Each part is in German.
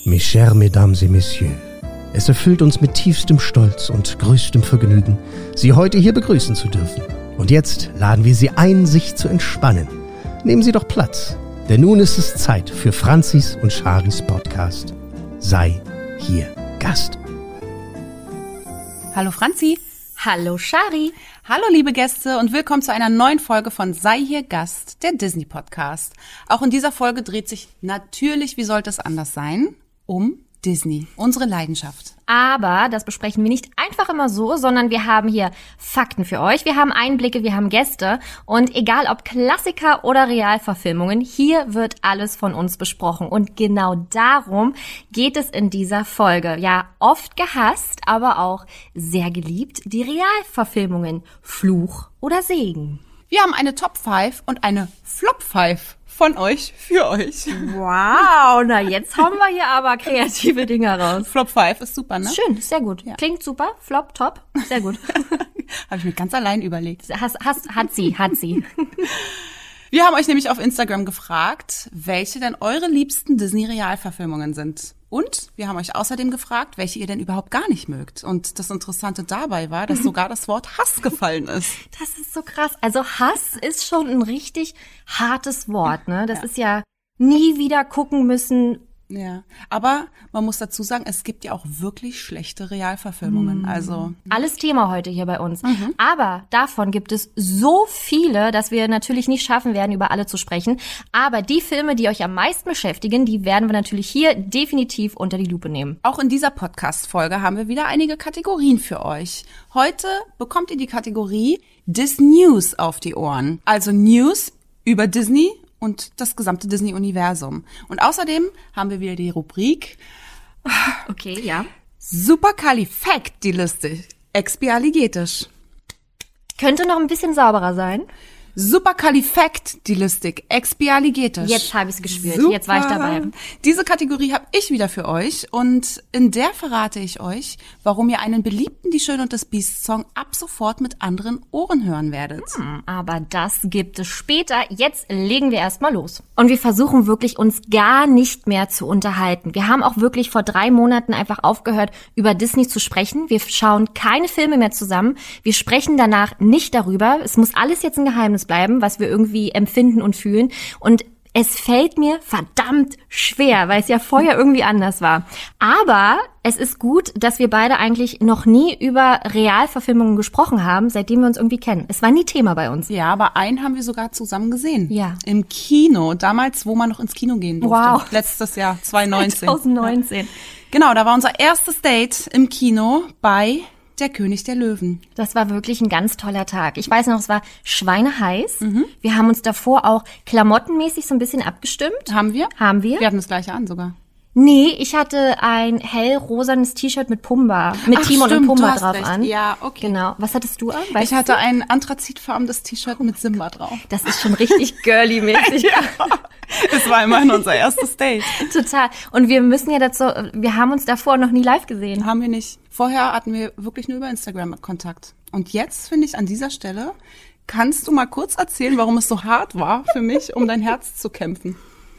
Mes chers Mesdames et Messieurs, es erfüllt uns mit tiefstem Stolz und größtem Vergnügen, Sie heute hier begrüßen zu dürfen. Und jetzt laden wir Sie ein, sich zu entspannen. Nehmen Sie doch Platz, denn nun ist es Zeit für Franzis und Charis Podcast. Sei hier Gast. Hallo Franzi. Hallo Chari. Hallo liebe Gäste und willkommen zu einer neuen Folge von Sei hier Gast, der Disney-Podcast. Auch in dieser Folge dreht sich natürlich, wie sollte es anders sein, um Disney, unsere Leidenschaft. Aber das besprechen wir nicht einfach immer so, sondern wir haben hier Fakten für euch. Wir haben Einblicke, wir haben Gäste. Und egal ob Klassiker oder Realverfilmungen, hier wird alles von uns besprochen. Und genau darum geht es in dieser Folge. Ja, oft gehasst, aber auch sehr geliebt, die Realverfilmungen. Fluch oder Segen. Wir haben eine Top 5 und eine Flop 5 von euch für euch. Wow, na jetzt hauen wir hier aber kreative Dinge raus. Flop 5 ist super, ne? Schön, sehr gut. Ja. Klingt super, Flop, top, sehr gut. Habe ich mir ganz allein überlegt. Hat sie. Wir haben euch nämlich auf Instagram gefragt, welche denn eure liebsten Disney-Realverfilmungen sind. Und wir haben euch außerdem gefragt, welche ihr denn überhaupt gar nicht mögt. Und das Interessante dabei war, dass sogar das Wort Hass gefallen ist. Das ist so krass. Also Hass ist schon ein richtig hartes Wort, ne? Das ist ja nie wieder gucken müssen. Ja, aber man muss dazu sagen, es gibt ja auch wirklich schlechte Realverfilmungen. Also alles Thema heute hier bei uns. Aber davon gibt es so viele, dass wir natürlich nicht schaffen werden, über alle zu sprechen. Aber die Filme, die euch am meisten beschäftigen, die werden wir natürlich hier definitiv unter die Lupe nehmen. Auch in dieser Podcast-Folge haben wir wieder einige Kategorien für euch. Heute bekommt ihr die Kategorie Disney News auf die Ohren. Also News über Disney und das gesamte Disney-Universum. Und außerdem haben wir wieder die Rubrik Okay, ja. Superkalifragilistikexpialigetisch. Könnte noch ein bisschen sauberer sein. Superkalifragilistikexpialigetisch. Jetzt habe ich es gespürt. Super. Jetzt war ich dabei. Diese Kategorie habe ich wieder für euch und in der verrate ich euch, warum ihr einen beliebten Die Schöne und das Biest Song ab sofort mit anderen Ohren hören werdet. Aber das gibt es später. Jetzt legen wir erstmal los. Und wir versuchen wirklich, uns gar nicht mehr zu unterhalten. Wir haben auch wirklich vor 3 Monaten einfach aufgehört, über Disney zu sprechen. Wir schauen keine Filme mehr zusammen. Wir sprechen danach nicht darüber. Es muss alles jetzt ein Geheimnis bleiben, was wir irgendwie empfinden und fühlen. Und es fällt mir verdammt schwer, weil es ja vorher irgendwie anders war. Aber es ist gut, dass wir beide eigentlich noch nie über Realverfilmungen gesprochen haben, seitdem wir uns irgendwie kennen. Es war nie Thema bei uns. Ja, aber einen haben wir sogar zusammen gesehen. Ja. Im Kino, damals, wo man noch ins Kino gehen durfte. Wow. Letztes Jahr, 2019. 2019. Ja. Genau, da war unser erstes Date im Kino bei Der König der Löwen. Das war wirklich ein ganz toller Tag. Ich weiß noch, es war schweineheiß. Wir haben uns davor auch klamottenmäßig so ein bisschen abgestimmt. Haben wir? Haben wir. Wir hatten das gleiche an sogar. Nee, ich hatte ein hellrosanes T-Shirt mit Pumba, mit Timon und Pumba drauf an. Ja, okay. Genau. Was hattest du an? Ich hatte ein anthrazitfarbenes T-Shirt mit Simba drauf. Das ist schon richtig girly-mäßig. Ja, es war immerhin unser erstes Date. Total. Und wir müssen ja dazu, wir haben uns davor noch nie live gesehen. Haben wir nicht. Vorher hatten wir wirklich nur über Instagram Kontakt. Und jetzt finde ich an dieser Stelle, kannst du mal kurz erzählen, warum es so hart war für mich, um dein Herz zu kämpfen?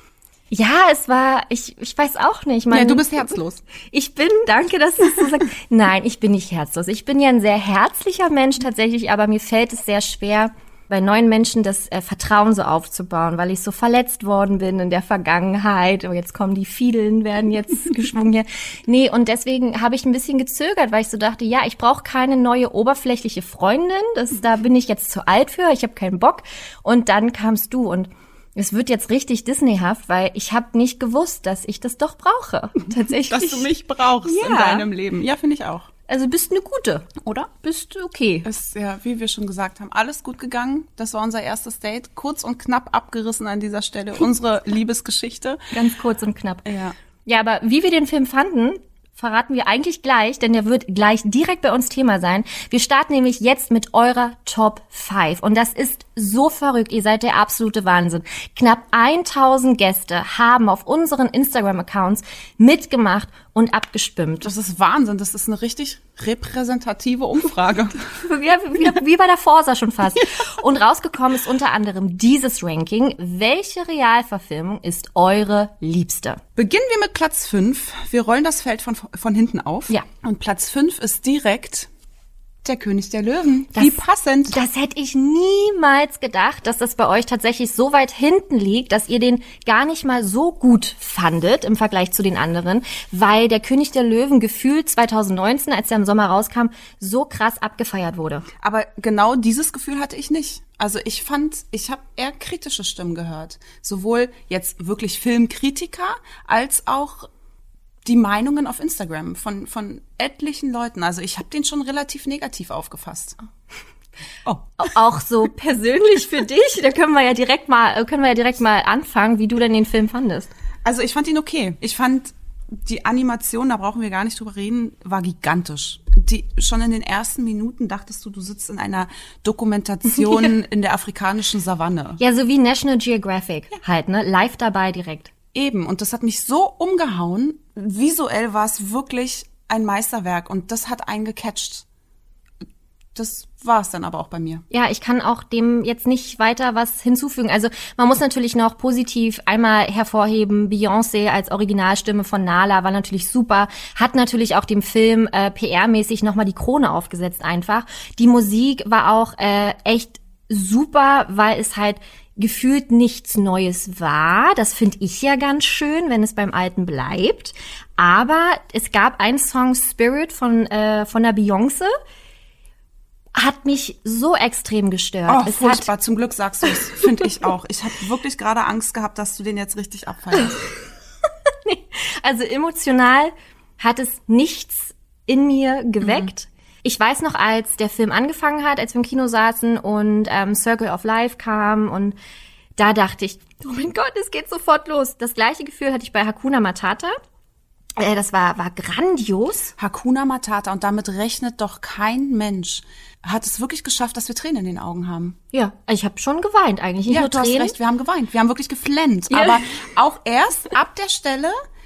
Ja, es war, ich weiß auch nicht. Ja, du bist herzlos. Danke, dass du es so sagst. Nein, ich bin nicht herzlos. Ich bin ja ein sehr herzlicher Mensch tatsächlich, aber mir fällt es sehr schwer, bei neuen Menschen das Vertrauen so aufzubauen, weil ich so verletzt worden bin in der Vergangenheit. Oh, jetzt kommen die Fiedeln, werden jetzt geschwungen hier. Nee, und deswegen habe ich ein bisschen gezögert, weil ich so dachte, ja, ich brauche keine neue oberflächliche Freundin. Da bin ich jetzt zu alt für, ich habe keinen Bock. Und dann kamst du und es wird jetzt richtig Disneyhaft, weil ich habe nicht gewusst, dass ich das doch brauche. Tatsächlich. Dass du mich brauchst in deinem Leben. Ja, finde ich auch. Also bist eine gute, oder? Bist okay. Ist ja, wie wir schon gesagt haben, alles gut gegangen. Das war unser erstes Date. Kurz und knapp abgerissen an dieser Stelle. Unsere Liebesgeschichte. Ganz kurz und knapp. Ja. Ja, aber wie wir den Film fanden, verraten wir eigentlich gleich, denn der wird gleich direkt bei uns Thema sein. Wir starten nämlich jetzt mit eurer Top 5 und das ist so verrückt, ihr seid der absolute Wahnsinn. Knapp 1000 Gäste haben auf unseren Instagram-Accounts mitgemacht und abgestimmt. Das ist Wahnsinn, das ist eine richtig repräsentative Umfrage. wie bei der Forsa schon fast. Und rausgekommen ist unter anderem dieses Ranking. Welche Realverfilmung ist eure liebste? Beginnen wir mit Platz 5. Wir rollen das Feld von hinten auf. Ja. Und Platz 5 ist direkt der König der Löwen. Wie passend. Das hätte ich niemals gedacht, dass das bei euch tatsächlich so weit hinten liegt, dass ihr den gar nicht mal so gut fandet im Vergleich zu den anderen, weil der König der Löwen gefühlt 2019, als er im Sommer rauskam, so krass abgefeiert wurde. Aber genau dieses Gefühl hatte ich nicht. Also ich habe eher kritische Stimmen gehört. Sowohl jetzt wirklich Filmkritiker als auch die Meinungen auf Instagram von etlichen Leuten. Also ich habe den schon relativ negativ aufgefasst. Oh. Auch so persönlich für dich? Da können wir ja direkt mal anfangen, wie du denn den Film fandest. Also ich fand ihn okay. Ich fand die Animation, da brauchen wir gar nicht drüber reden, war gigantisch. Schon in den ersten Minuten dachtest du sitzt in einer Dokumentation in der afrikanischen Savanne. Ja, so wie National Geographic halt, ne? Live dabei direkt. Eben, und das hat mich so umgehauen. Visuell war es wirklich ein Meisterwerk und das hat einen gecatcht. Das war es dann aber auch bei mir. Ja, ich kann auch dem jetzt nicht weiter was hinzufügen. Also man muss natürlich noch positiv einmal hervorheben, Beyoncé als Originalstimme von Nala war natürlich super, hat natürlich auch dem Film PR-mäßig nochmal die Krone aufgesetzt einfach. Die Musik war auch echt super, weil es halt gefühlt nichts Neues war. Das finde ich ja ganz schön, wenn es beim Alten bleibt. Aber es gab einen Song, Spirit von der Beyoncé, hat mich so extrem gestört. Oh, furchtbar. Zum Glück sagst du es, finde ich auch. Ich habe wirklich gerade Angst gehabt, dass du den jetzt richtig abfeierst. Nee, also emotional hat es nichts in mir geweckt. Ich weiß noch, als der Film angefangen hat, als wir im Kino saßen und Circle of Life kam und da dachte ich, oh mein Gott, es geht sofort los. Das gleiche Gefühl hatte ich bei Hakuna Matata. Das war grandios. Hakuna Matata, und damit rechnet doch kein Mensch, hat es wirklich geschafft, dass wir Tränen in den Augen haben. Ja, ich habe schon geweint eigentlich. Nicht ja, nur du hast Tränen. recht, wir haben geweint. Wir haben wirklich geflennt. Ja. Aber auch erst ab der Stelle,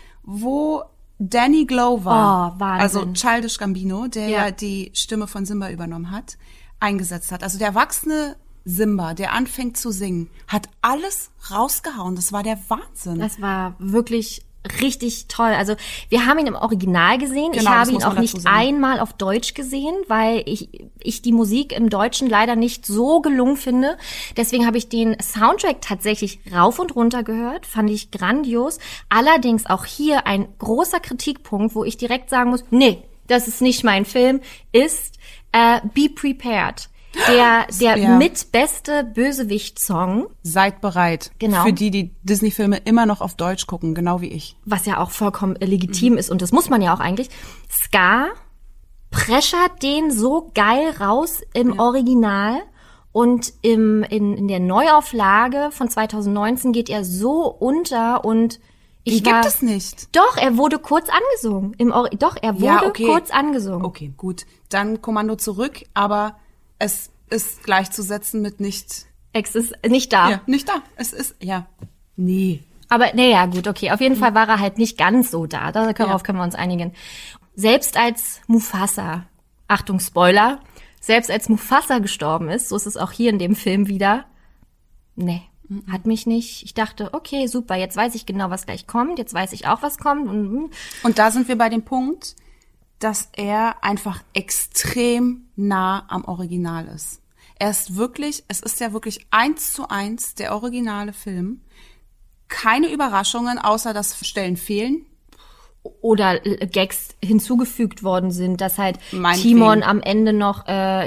wo Danny Glover, Wahnsinn. also Childish Gambino, der ja die Stimme von Simba übernommen hat, eingesetzt hat. Also der erwachsene Simba, der anfängt zu singen, hat alles rausgehauen. Das war der Wahnsinn. Das war wirklich richtig toll. Also wir haben ihn im Original gesehen. Genau, ich habe das ihn muss man auch nicht dazu sagen. einmal auf Deutsch gesehen, weil ich die Musik im Deutschen leider nicht so gelungen finde. Deswegen habe ich den Soundtrack tatsächlich rauf und runter gehört. Fand ich grandios. Allerdings auch hier ein großer Kritikpunkt, wo ich direkt sagen muss, nee, das ist nicht mein Film, ist Be Prepared. Der Ja. mitbeste Bösewicht-Song. Seid bereit. Genau. Für die Disney-Filme immer noch auf Deutsch gucken, genau wie ich. Was ja auch vollkommen legitim ist und das muss man ja auch eigentlich. Scar preschert den so geil raus im Original und in der Neuauflage von 2019 geht er so unter und Die gibt es nicht. Doch, er wurde kurz angesungen. Er wurde kurz angesungen. Okay, gut. Dann Kommando zurück, aber es ist gleichzusetzen mit nicht. Es ist nicht da. Ja, nicht da. Es ist, ja. Nee. Aber naja, gut, okay. Auf jeden Fall war er halt nicht ganz so da. Darauf können wir uns einigen. Selbst als Mufasa, Achtung, Spoiler, selbst als Mufasa gestorben ist, so ist es auch hier in dem Film wieder, nee, hat mich nicht. Ich dachte, okay, super, jetzt weiß ich genau, was gleich kommt, jetzt weiß ich auch, was kommt. Und da sind wir bei dem Punkt, dass er einfach extrem nah am Original ist. Es ist ja wirklich 1:1 der originale Film. Keine Überraschungen, außer dass Stellen fehlen. Oder Gags hinzugefügt worden sind, dass halt Mein Timon Film. am Ende noch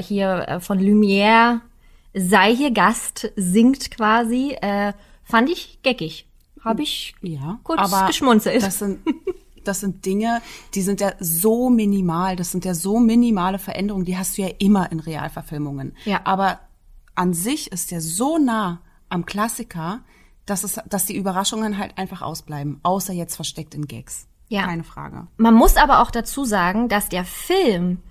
von Lumière sei hier Gast singt quasi. Fand ich geckig. Habe ich kurz aber geschmunzelt. Das sind Dinge, die sind ja so minimal. Das sind ja so minimale Veränderungen, die hast du ja immer in Realverfilmungen. Ja. Aber an sich ist der so nah am Klassiker, dass die Überraschungen halt einfach ausbleiben. Außer jetzt versteckt in Gags. Ja. Keine Frage. Man muss aber auch dazu sagen, dass der Film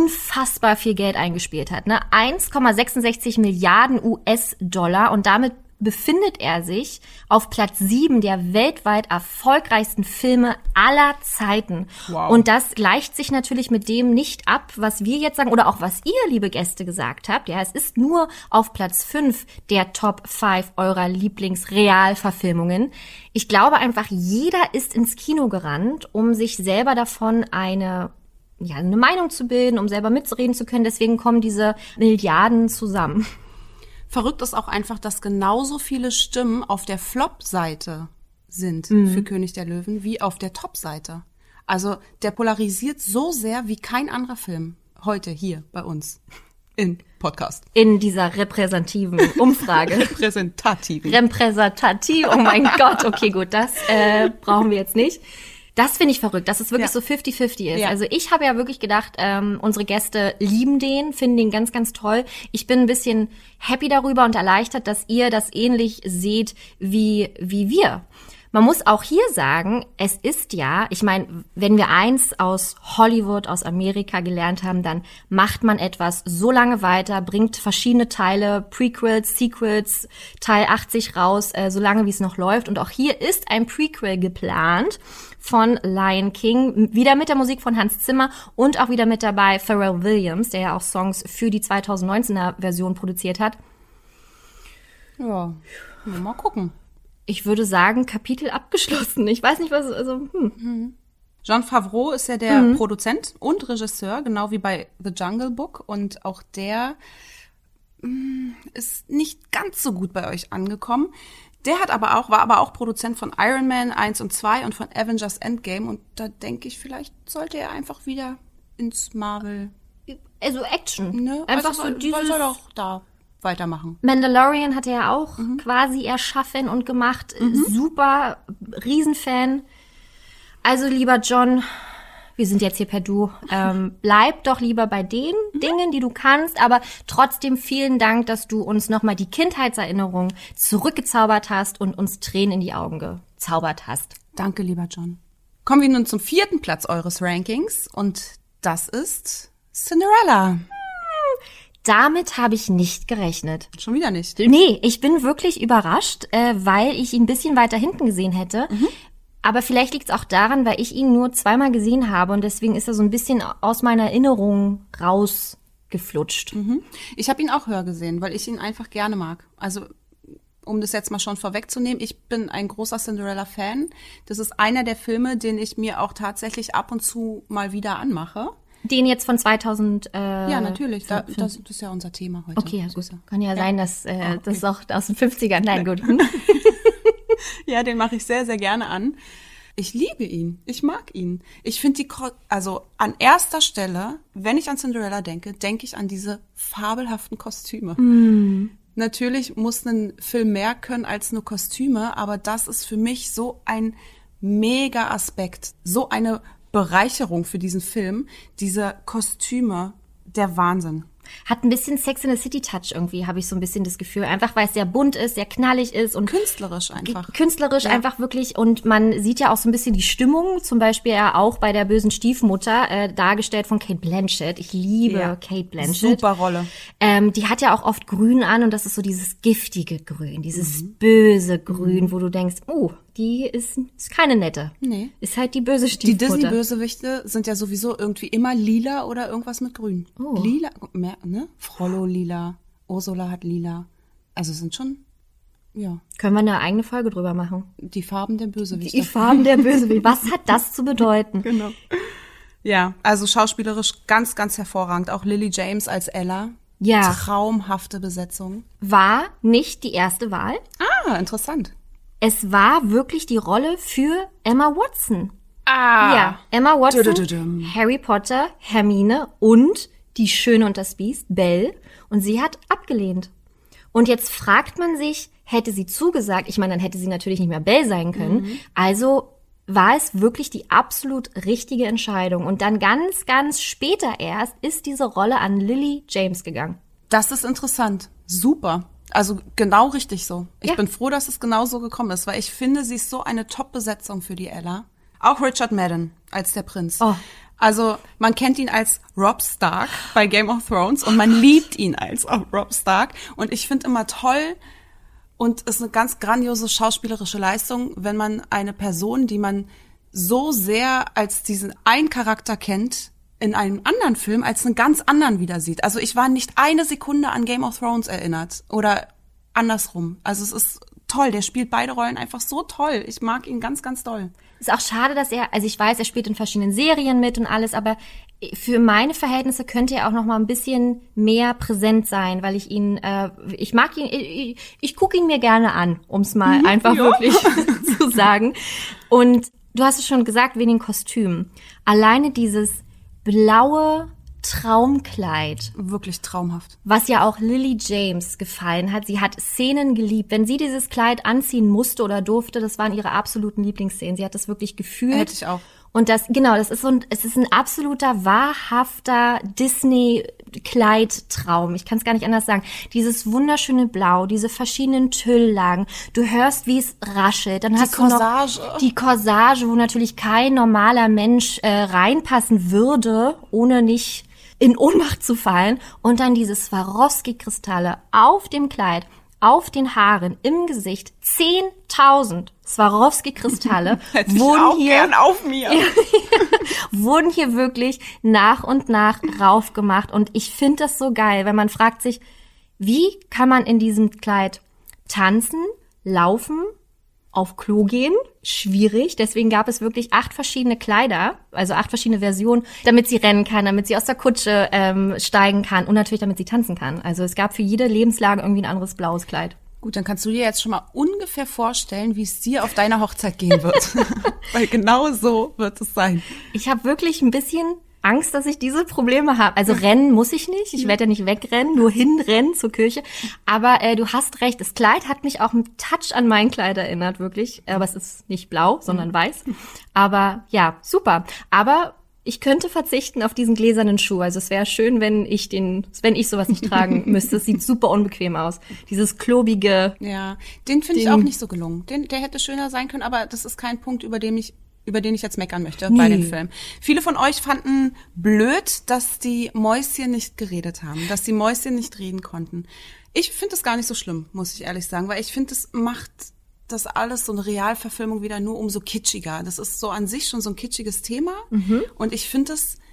unfassbar viel Geld eingespielt hat. Ne? 1,66 Milliarden US-Dollar und damit befindet er sich auf Platz 7 der weltweit erfolgreichsten Filme aller Zeiten. Wow. Und das gleicht sich natürlich mit dem nicht ab, was wir jetzt sagen oder auch was ihr, liebe Gäste, gesagt habt. Ja, es ist nur auf Platz 5 der Top 5 eurer Lieblingsrealverfilmungen. Ich glaube einfach, jeder ist ins Kino gerannt, um sich selber davon eine Meinung zu bilden, um selber mitreden zu können. Deswegen kommen diese Milliarden zusammen. Verrückt ist auch einfach, dass genauso viele Stimmen auf der Flop-Seite sind für König der Löwen wie auf der Top-Seite. Also der polarisiert so sehr wie kein anderer Film heute hier bei uns in Podcast. In dieser repräsentativen Umfrage. Repräsentativ, oh mein Gott, okay, gut, das brauchen wir jetzt nicht. Das finde ich verrückt, dass es wirklich so 50-50 ist. Ja. Also ich habe ja wirklich gedacht, unsere Gäste lieben den, finden den ganz, ganz toll. Ich bin ein bisschen happy darüber und erleichtert, dass ihr das ähnlich seht wie wir. Man muss auch hier sagen, es ist ja, ich meine, wenn wir eins aus Hollywood, aus Amerika gelernt haben, dann macht man etwas so lange weiter, bringt verschiedene Teile, Prequels, Sequels, Teil 80 raus, so lange wie es noch läuft. Und auch hier ist ein Prequel geplant von Lion King, wieder mit der Musik von Hans Zimmer und auch wieder mit dabei Pharrell Williams, der ja auch Songs für die 2019er Version produziert hat. Ja, mal gucken. Ich würde sagen, Kapitel abgeschlossen. Ich weiß nicht, was, also, Jon Favreau ist ja der Produzent und Regisseur, genau wie bei The Jungle Book. Und auch der ist nicht ganz so gut bei euch angekommen. Der war aber auch Produzent von Iron Man 1 und 2 und von Avengers Endgame. Und da denke ich, vielleicht sollte er einfach wieder ins Marvel. Also Action. Ne? Einfach also, so dieses... soll doch da weitermachen. Mandalorian hat er ja auch quasi erschaffen und gemacht. Super, Riesenfan. Also lieber John, wir sind jetzt hier per Du. Bleib doch lieber bei den Dingen, die du kannst, aber trotzdem vielen Dank, dass du uns nochmal die Kindheitserinnerung zurückgezaubert hast und uns Tränen in die Augen gezaubert hast. Danke, lieber John. Kommen wir nun zum 4. Platz eures Rankings und das ist Cinderella. Damit habe ich nicht gerechnet. Schon wieder nicht. Nee, ich bin wirklich überrascht, weil ich ihn ein bisschen weiter hinten gesehen hätte. Aber vielleicht liegt es auch daran, weil ich ihn nur zweimal gesehen habe und deswegen ist er so ein bisschen aus meiner Erinnerung rausgeflutscht. Ich habe ihn auch höher gesehen, weil ich ihn einfach gerne mag. Also um das jetzt mal schon vorwegzunehmen, ich bin ein großer Cinderella-Fan. Das ist einer der Filme, den ich mir auch tatsächlich ab und zu mal wieder anmache. Den jetzt von 2000. Ja, natürlich. Das ist ja unser Thema heute. Okay, ja, gut. Kann ja sein, dass das auch aus den 50ern. Nein, gut. Ja, den mache ich sehr, sehr gerne an. Ich liebe ihn. Ich mag ihn. Ich finde also an erster Stelle, wenn ich an Cinderella denke, denke ich an diese fabelhaften Kostüme. Natürlich muss ein Film mehr können als nur Kostüme, aber das ist für mich so ein mega Aspekt, so eine Bereicherung für diesen Film, diese Kostüme, der Wahnsinn. Hat ein bisschen Sex in the City Touch irgendwie, habe ich so ein bisschen das Gefühl. Einfach, weil es sehr bunt ist, sehr knallig ist und künstlerisch einfach. Künstlerisch einfach wirklich. Und man sieht ja auch so ein bisschen die Stimmung, zum Beispiel ja auch bei der bösen Stiefmutter, dargestellt von Cate Blanchett. Ich liebe Cate Blanchett. Super Rolle. Die hat ja auch oft Grün an und das ist so dieses giftige Grün, dieses böse Grün, wo du denkst, die ist keine nette. Nee. Ist halt die böse Stiefmutter. Die Disney-Bösewichte sind ja sowieso irgendwie immer lila oder irgendwas mit Grün. Lila, mehr, ne? Frollo lila, Ursula hat lila. Also sind schon, ja. Können wir eine eigene Folge drüber machen? Die Farben der Bösewichte. Die Farben der Bösewichte. Was hat das zu bedeuten? Genau. Ja, also schauspielerisch ganz, ganz hervorragend. Auch Lily James als Ella. Ja. Traumhafte Besetzung. War nicht die erste Wahl. Ah, interessant. Es war wirklich die Rolle für Emma Watson. Ja, Emma Watson, Harry Potter, Hermine und die Schöne und das Biest, Belle. Und sie hat abgelehnt. Und jetzt fragt man sich, hätte sie zugesagt, ich meine, dann hätte sie natürlich nicht mehr Belle sein können. Also war es wirklich die absolut richtige Entscheidung. Und dann ganz, ganz später erst ist diese Rolle an Lily James gegangen. Das ist interessant. Super. Also genau richtig so. Ich bin froh, dass es genau so gekommen ist, weil ich finde, sie ist so eine Top-Besetzung für die Ella. Auch Richard Madden als der Prinz. Also man kennt ihn als Robb Stark bei Game of Thrones und man liebt ihn als Robb Stark. Und ich finde immer toll, und ist eine ganz grandiose schauspielerische Leistung, wenn man eine Person, die man so sehr als diesen einen Charakter kennt, in einem anderen Film als einen ganz anderen wieder sieht. Also ich war nicht eine Sekunde an Game of Thrones erinnert oder andersrum. Also es ist toll, der spielt beide Rollen einfach so toll. Ich mag ihn ganz, ganz doll. Ist auch schade, dass also ich weiß, er spielt in verschiedenen Serien mit und alles, aber für meine Verhältnisse könnte er auch noch mal ein bisschen mehr präsent sein, weil ich ihn, ich mag ihn, ich gucke ihn mir gerne an, um es mal einfach wirklich zu sagen. Und du hast es schon gesagt, wegen den Kostümen. Alleine dieses blaue Traumkleid. Wirklich traumhaft. Was ja auch Lily James gefallen hat. Sie hat Szenen geliebt. Wenn sie dieses Kleid anziehen musste oder durfte, das waren ihre absoluten Lieblingsszenen. Sie hat das wirklich gefühlt. Hätte ich auch. Und das ist es ist ein absoluter, wahrhafter Disney-Kleidtraum. Ich kann es gar nicht anders sagen. Dieses wunderschöne Blau, diese verschiedenen Tülllagen. Du hörst, wie es raschelt. Dann hast du noch die Corsage, wo natürlich kein normaler Mensch reinpassen würde, ohne nicht in Ohnmacht zu fallen. Und dann diese Swarovski-Kristalle auf dem Kleid, auf den Haaren, im Gesicht. 10.000 Swarovski-Kristalle wurden hier wirklich nach und nach raufgemacht. Und ich finde das so geil, wenn man fragt sich, wie kann man in diesem Kleid tanzen, laufen, auf Klo gehen? Schwierig. Deswegen gab es wirklich 8 verschiedene Kleider, also 8 verschiedene Versionen, damit sie rennen kann, damit sie aus der Kutsche steigen kann und natürlich damit sie tanzen kann. Also es gab für jede Lebenslage irgendwie ein anderes blaues Kleid. Gut, dann kannst du dir jetzt schon mal ungefähr vorstellen, wie es dir auf deiner Hochzeit gehen wird. Weil genau so wird es sein. Ich habe wirklich ein bisschen Angst, dass ich diese Probleme habe. Also rennen muss ich nicht. Ich werde ja nicht wegrennen, nur hinrennen zur Kirche. Aber du hast recht, das Kleid hat mich auch einen Touch an mein Kleid erinnert, wirklich. Aber es ist nicht blau, sondern weiß. Aber ja, super. Aber ich könnte verzichten auf diesen gläsernen Schuh. Also es wäre schön, wenn ich sowas nicht tragen müsste. Es sieht super unbequem aus. Dieses klobige. Ja, den finde ich auch nicht so gelungen. Der hätte schöner sein können, aber das ist kein Punkt, über den ich jetzt meckern möchte bei dem Film. Viele von euch fanden blöd, dass die Mäuschen nicht geredet haben, dass die Mäuschen nicht reden konnten. Ich finde das gar nicht so schlimm, muss ich ehrlich sagen, weil ich finde, das macht das alles, so eine Realverfilmung, wieder nur umso kitschiger. Das ist so an sich schon so ein kitschiges Thema. Und ich finde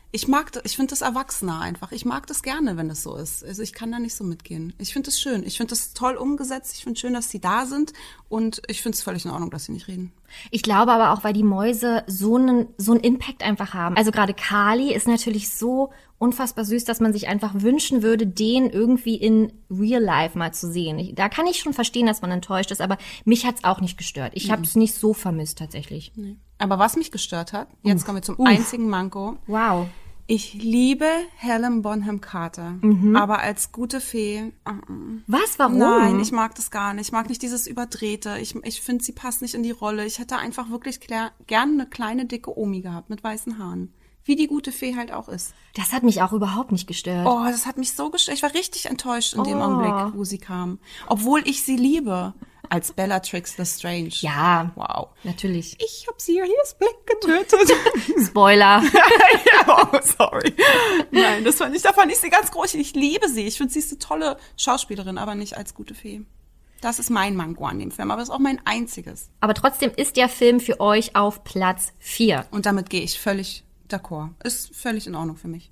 das erwachsener einfach. Ich mag das gerne, wenn das so ist. Also ich kann da nicht so mitgehen. Ich finde das schön. Ich finde das toll umgesetzt. Ich finde schön, dass sie da sind. Und ich finde es völlig in Ordnung, dass sie nicht reden. Ich glaube aber auch, weil die Mäuse so einen Impact einfach haben. Also gerade Kali ist natürlich so unfassbar süß, dass man sich einfach wünschen würde, den irgendwie in Real Life mal zu sehen. Da kann ich schon verstehen, dass man enttäuscht ist, aber mich hat's auch nicht gestört. Ich habe es nicht so vermisst tatsächlich. Nee. Aber was mich gestört hat, jetzt kommen wir zum einzigen Manko. Wow. Ich liebe Helen Bonham Carter, aber als gute Fee. Was? Warum? Nein, ich mag das gar nicht. Ich mag nicht dieses Überdrehte. Ich finde, sie passt nicht in die Rolle. Ich hätte einfach wirklich gerne eine kleine, dicke Omi gehabt mit weißen Haaren. Wie die gute Fee halt auch ist. Das hat mich auch überhaupt nicht gestört. Oh, das hat mich so gestört. Ich war richtig enttäuscht in dem Augenblick, wo sie kam. Obwohl ich sie liebe. Als Bellatrix Lestrange. Ja. Wow. Natürlich. Ich habe Sirius Black getötet. Spoiler. Ja, oh, sorry. Nein, da fand ich sie ganz groß. Ich liebe sie. Ich finde, sie ist eine tolle Schauspielerin, aber nicht als gute Fee. Das ist mein Manko an dem Film, aber das ist auch mein einziges. Aber trotzdem ist der Film für euch auf Platz 4. Und damit gehe ich völlig d'accord. Ist völlig in Ordnung für mich.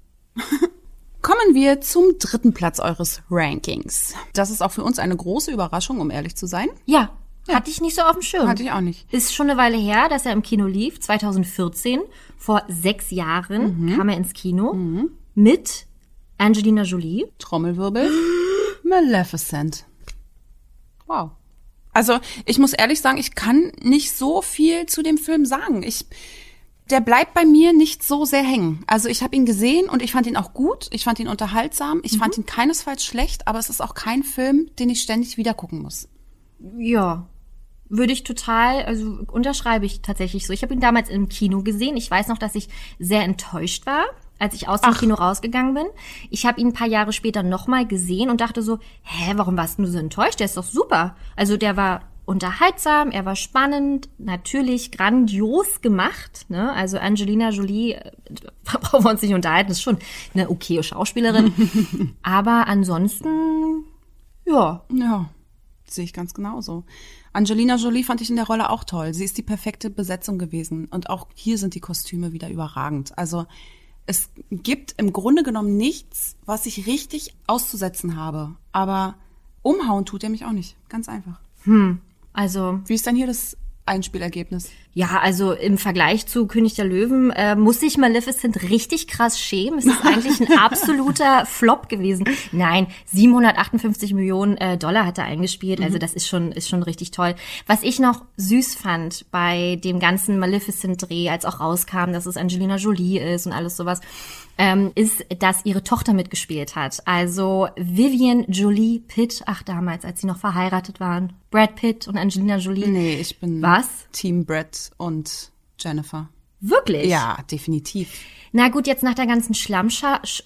Kommen wir zum 3. Platz eures Rankings. Das ist auch für uns eine große Überraschung, um ehrlich zu sein. Ja, hatte ich nicht so auf dem Schirm. Hatte ich auch nicht. Ist schon eine Weile her, dass er im Kino lief. 2014, vor 6 Jahren, kam er ins Kino mit Angelina Jolie. Trommelwirbel. Maleficent. Wow. Also, ich muss ehrlich sagen, ich kann nicht so viel zu dem Film sagen. Der bleibt bei mir nicht so sehr hängen. Also ich habe ihn gesehen und ich fand ihn auch gut. Ich fand ihn unterhaltsam. Ich fand ihn keinesfalls schlecht, aber es ist auch kein Film, den ich ständig wieder gucken muss. Ja, würde ich unterschreibe ich tatsächlich so. Ich habe ihn damals im Kino gesehen. Ich weiß noch, dass ich sehr enttäuscht war, als ich aus dem Kino rausgegangen bin. Ich habe ihn ein paar Jahre später nochmal gesehen und dachte so, warum warst du so enttäuscht? Der ist doch super. Also der war unterhaltsam, er war spannend, natürlich grandios gemacht, ne? Also Angelina Jolie, brauchen wir uns nicht unterhalten, ist schon eine okaye Schauspielerin. Aber ansonsten, ja. Ja. Sehe ich ganz genauso. Angelina Jolie fand ich in der Rolle auch toll. Sie ist die perfekte Besetzung gewesen. Und auch hier sind die Kostüme wieder überragend. Also es gibt im Grunde genommen nichts, was ich richtig auszusetzen habe. Aber umhauen tut er mich auch nicht. Ganz einfach. Also, Wie ist denn hier das Einspielergebnis? ja, also im Vergleich zu König der Löwen muss sich Maleficent richtig krass schämen. Es ist eigentlich ein absoluter Flop gewesen. Nein, 758 Millionen Dollar hat er eingespielt. Also das ist schon richtig toll. Was ich noch süß fand bei dem ganzen Maleficent-Dreh, als auch rauskam, dass es Angelina Jolie ist und alles sowas, ist, dass ihre Tochter mitgespielt hat. Also Vivian Jolie Pitt, damals, als sie noch verheiratet waren. Brad Pitt und Angelina Jolie. Nee, ich bin Was? Team Brad und Jennifer. Wirklich? Ja, definitiv. Na gut, jetzt nach der ganzen Schlammschlacht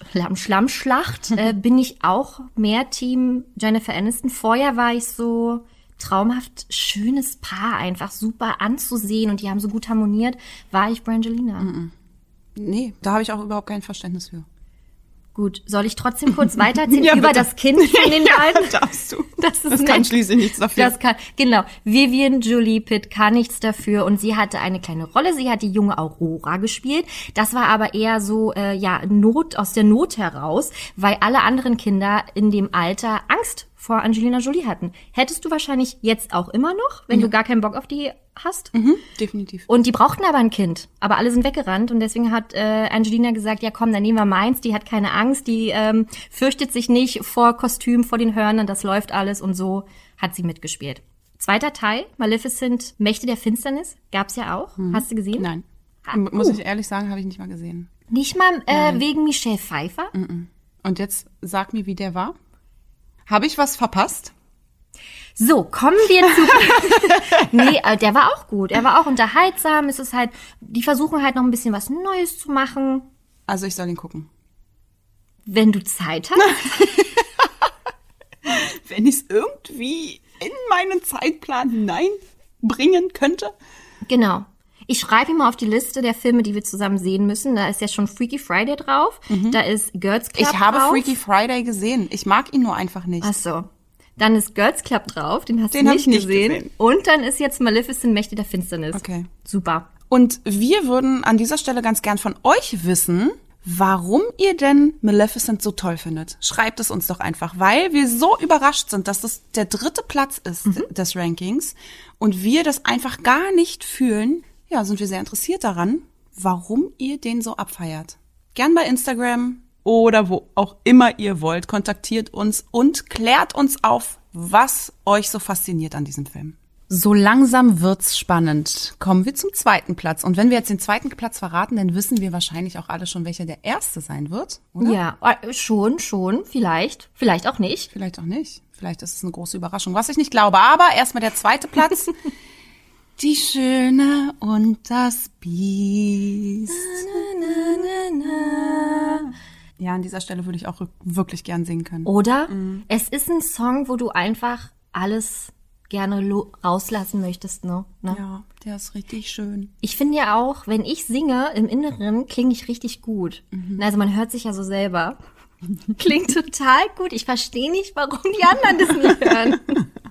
bin ich auch mehr Team Jennifer Aniston. Vorher war ich so traumhaft schönes Paar, einfach super anzusehen und die haben so gut harmoniert. War ich Brangelina? Nee, da habe ich auch überhaupt kein Verständnis für. Gut, soll ich trotzdem kurz weitererzählen Ja, über bitte. das Kind von den beiden? darfst du. Das ist Das kann nett. schließlich nichts dafür. Das kann, genau. Vivian Jolie Pitt kann nichts dafür und sie hatte eine kleine Rolle. Sie hat die junge Aurora gespielt. Das war aber eher so, aus der Not heraus, weil alle anderen Kinder in dem Alter Angst vor Angelina Jolie hatten. Hättest du wahrscheinlich jetzt auch immer noch, wenn du gar keinen Bock auf die hast. Definitiv. Und die brauchten aber ein Kind. Aber alle sind weggerannt und deswegen hat Angelina gesagt, ja komm, dann nehmen wir meins. Die hat keine Angst, die fürchtet sich nicht vor Kostüm, vor den Hörnern, das läuft alles und so hat sie mitgespielt. Zweiter Teil, Maleficent, Mächte der Finsternis, gab's ja auch. Hast du gesehen? Nein. Muss ich ehrlich sagen, habe ich nicht mal gesehen. Nicht mal wegen Michelle Pfeiffer? Und jetzt sag mir, wie der war. Habe ich was verpasst? So, kommen wir zu... Nee, der war auch gut. Er war auch unterhaltsam. Es ist halt, die versuchen halt noch ein bisschen was Neues zu machen. Also ich soll ihn gucken. Wenn du Zeit hast. Wenn ich es irgendwie in meinen Zeitplan hineinbringen könnte. Genau. Ich schreibe ihm mal auf die Liste der Filme, die wir zusammen sehen müssen. Da ist ja schon Freaky Friday drauf. Da ist Girls Club drauf. Ich habe Freaky Friday gesehen. Ich mag ihn nur einfach nicht. Ach so. Dann ist Girls Club drauf. Den hast Den du hab nicht ich nicht gesehen. gesehen. Und dann ist jetzt Maleficent, Mächte der Finsternis. Okay. Super. Und wir würden an dieser Stelle ganz gern von euch wissen, warum ihr denn Maleficent so toll findet. Schreibt es uns doch einfach, weil wir so überrascht sind, dass das der 3. Platz ist des Rankings und wir das einfach gar nicht fühlen. Ja, sind wir sehr interessiert daran, warum ihr den so abfeiert. Gern bei Instagram oder wo auch immer ihr wollt, kontaktiert uns und klärt uns auf, was euch so fasziniert an diesem Film. So langsam wird's spannend. Kommen wir zum 2. Platz. Und wenn wir jetzt den 2. Platz verraten, dann wissen wir wahrscheinlich auch alle schon, welcher der erste sein wird, oder? Ja, schon, vielleicht. Vielleicht auch nicht. Vielleicht auch nicht. Vielleicht ist es eine große Überraschung, was ich nicht glaube. Aber erstmal der 2. Platz. Die Schöne und das Biest. Ja, an dieser Stelle würde ich auch wirklich gern singen können. Oder? Es ist ein Song, wo du einfach alles gerne rauslassen möchtest, ne? Ja, der ist richtig schön. Ich finde ja auch, wenn ich singe, im Inneren klinge ich richtig gut. Also man hört sich ja so selber. Klingt total gut. Ich verstehe nicht, warum die anderen das nicht hören.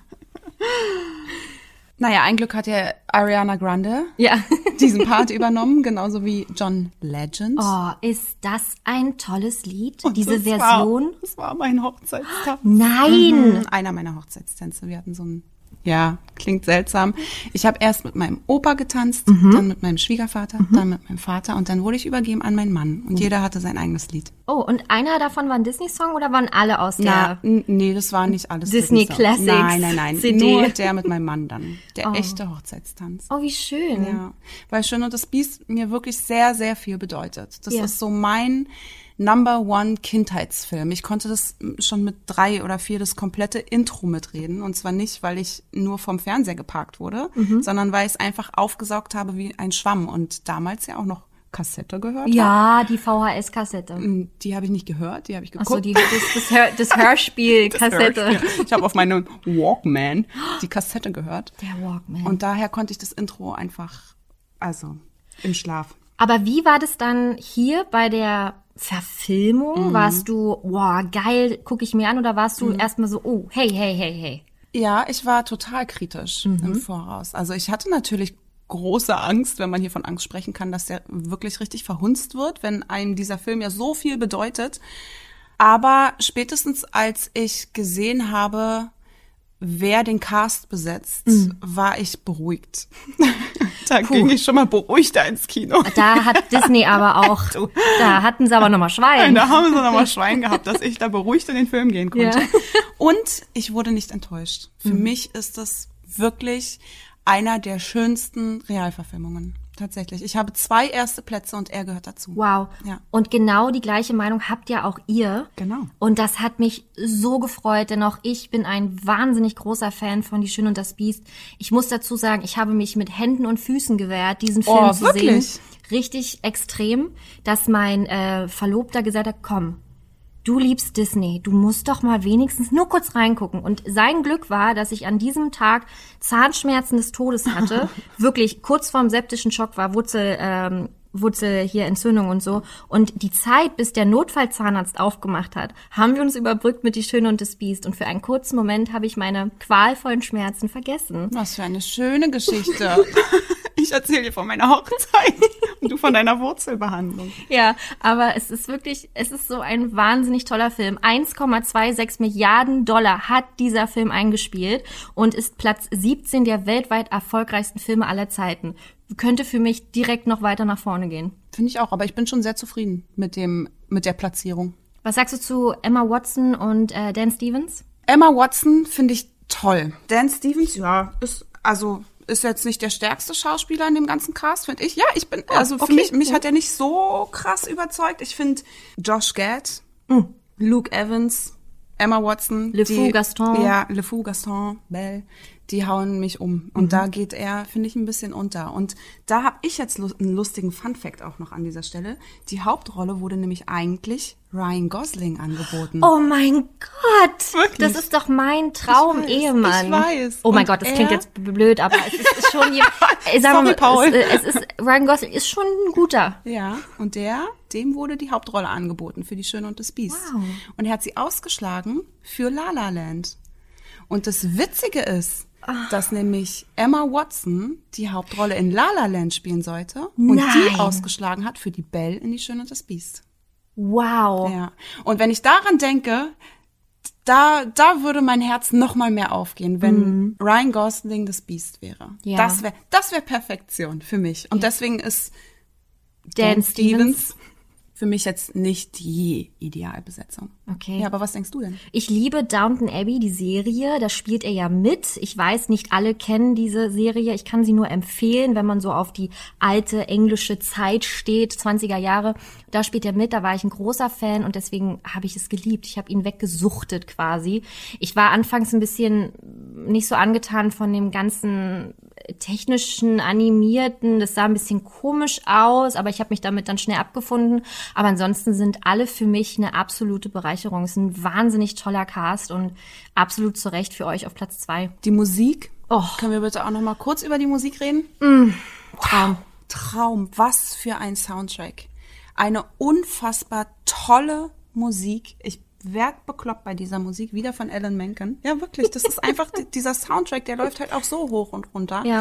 Naja, ein Glück hat ja Ariana Grande Ja. diesen Part übernommen, genauso wie John Legend. Oh, ist das ein tolles Lied? Und Diese das Version? Das war mein Hochzeitstanz. Nein! Einer meiner Hochzeitstänze. Wir hatten so ein, ja, klingt seltsam. Ich habe erst mit meinem Opa getanzt, dann mit meinem Schwiegervater, dann mit meinem Vater und dann wurde ich übergeben an meinen Mann. Und jeder hatte sein eigenes Lied. Oh, und einer davon war ein Disney-Song oder waren alle aus der... Nee, das war nicht alles. Disney Disney-Songs. Classics Nein. CD. Nur der mit meinem Mann dann. Der echte Hochzeitstanz. Oh, wie schön. Ja, weil Schön und das Biest mir wirklich sehr, sehr viel bedeutet. Das Ja. ist so mein Number One Kindheitsfilm. Ich konnte das schon mit 3 oder 4 das komplette Intro mitreden. Und zwar nicht, weil ich nur vom Fernseher geparkt wurde, sondern weil ich es einfach aufgesaugt habe wie ein Schwamm. Und damals ja auch noch Kassette gehört Ja, die VHS-Kassette. habe. Die habe ich nicht gehört, die habe ich geguckt. Achso, das Hörspiel-Kassette. Hörspiel. Ich habe auf meinem Walkman die Kassette gehört. Der Walkman. Und daher konnte ich das Intro einfach, also im Schlaf. Aber wie war das dann hier bei der Verfilmung? Warst du, wow, geil, gucke ich mir an, oder warst du erstmal so, oh, hey. Ja, ich war total kritisch im Voraus. Also ich hatte natürlich große Angst, wenn man hier von Angst sprechen kann, dass der wirklich richtig verhunzt wird, wenn einem dieser Film ja so viel bedeutet. Aber spätestens als ich gesehen habe, wer den Cast besetzt, war ich beruhigt. Da ging ich schon mal beruhigter ins Kino. Da hat Disney aber auch, da hatten sie aber nochmal Schwein. Da haben sie nochmal Schwein gehabt, dass ich da beruhigt in den Film gehen konnte. Ja. Und ich wurde nicht enttäuscht. Für mich ist das wirklich einer der schönsten Realverfilmungen. Tatsächlich. Ich habe 2 erste Plätze und er gehört dazu. Wow. Ja. Und genau die gleiche Meinung habt ja auch ihr. Genau. Und das hat mich so gefreut, denn auch ich bin ein wahnsinnig großer Fan von Die Schöne und das Biest. Ich muss dazu sagen, ich habe mich mit Händen und Füßen gewehrt, diesen Film zu wirklich? sehen. Richtig extrem, dass mein Verlobter gesagt hat, komm, du liebst Disney, du musst doch mal wenigstens nur kurz reingucken. Und sein Glück war, dass ich an diesem Tag Zahnschmerzen des Todes hatte, wirklich kurz vorm septischen Schock war, Wurzel hier Entzündung und so. Und die Zeit, bis der Notfallzahnarzt aufgemacht hat, haben wir uns überbrückt mit Die Schöne und das Biest. Und für einen kurzen Moment habe ich meine qualvollen Schmerzen vergessen. Was für eine schöne Geschichte. Ich erzähle dir von meiner Hochzeit und du von deiner Wurzelbehandlung. Ja, aber es ist so ein wahnsinnig toller Film. 1,26 Milliarden Dollar hat dieser Film eingespielt und ist Platz 17 der weltweit erfolgreichsten Filme aller Zeiten. Könnte für mich direkt noch weiter nach vorne gehen. Finde ich auch, aber ich bin schon sehr zufrieden mit der Platzierung. Was sagst du zu Emma Watson und Dan Stevens? Emma Watson finde ich toll. Dan Stevens, ja, ist jetzt nicht der stärkste Schauspieler in dem ganzen Cast, finde ich. Ja, für mich hat er nicht so krass überzeugt. Ich finde Josh Gad, Luke Evans, Emma Watson, LeFou Gaston, Belle, die hauen mich um. Und da geht er, finde ich, ein bisschen unter. Und da habe ich jetzt einen lustigen Funfact auch noch an dieser Stelle. Die Hauptrolle wurde nämlich eigentlich Ryan Gosling angeboten. Oh mein Gott! Wirklich? Das ist doch mein Traum-Ehemann. Ich weiß. Oh mein Und Gott, das klingt jetzt blöd, aber es ist schon Sorry, Paul. Ryan Gosling ist schon ein guter. Ja, und dem wurde die Hauptrolle angeboten für Die Schöne und das Biest. Wow. Und er hat sie ausgeschlagen für La La Land. Und das Witzige ist, dass nämlich Emma Watson die Hauptrolle in La La Land spielen sollte und die ausgeschlagen hat für die Belle in Die Schöne und das Biest. Wow. Ja. Und wenn ich daran denke, da würde mein Herz noch mal mehr aufgehen, wenn Ryan Gosling das Biest wäre. Ja. Das wär Perfektion für mich. Und deswegen ist Dan Stevens für mich jetzt nicht die Idealbesetzung. Okay. Ja, aber was denkst du denn? Ich liebe Downton Abbey, die Serie. Da spielt er ja mit. Ich weiß, nicht alle kennen diese Serie. Ich kann sie nur empfehlen, wenn man so auf die alte englische Zeit steht, 20er Jahre. Da spielt er mit. Da war ich ein großer Fan und deswegen habe ich es geliebt. Ich habe ihn weggesuchtet quasi. Ich war anfangs ein bisschen nicht so angetan von dem ganzen technischen, animierten. Das sah ein bisschen komisch aus, aber ich habe mich damit dann schnell abgefunden. Aber ansonsten sind alle für mich eine absolute Bereicherung. Es ist ein wahnsinnig toller Cast und absolut zu Recht für euch auf Platz 2. Die Musik. Oh. Können wir bitte auch noch mal kurz über die Musik reden? Traum. Traum. Was für ein Soundtrack. Eine unfassbar tolle Musik. Ich werd bekloppt bei dieser Musik, wieder von Alan Menken. Ja, wirklich. Das ist einfach dieser Soundtrack, der läuft halt auch so hoch und runter. Ja.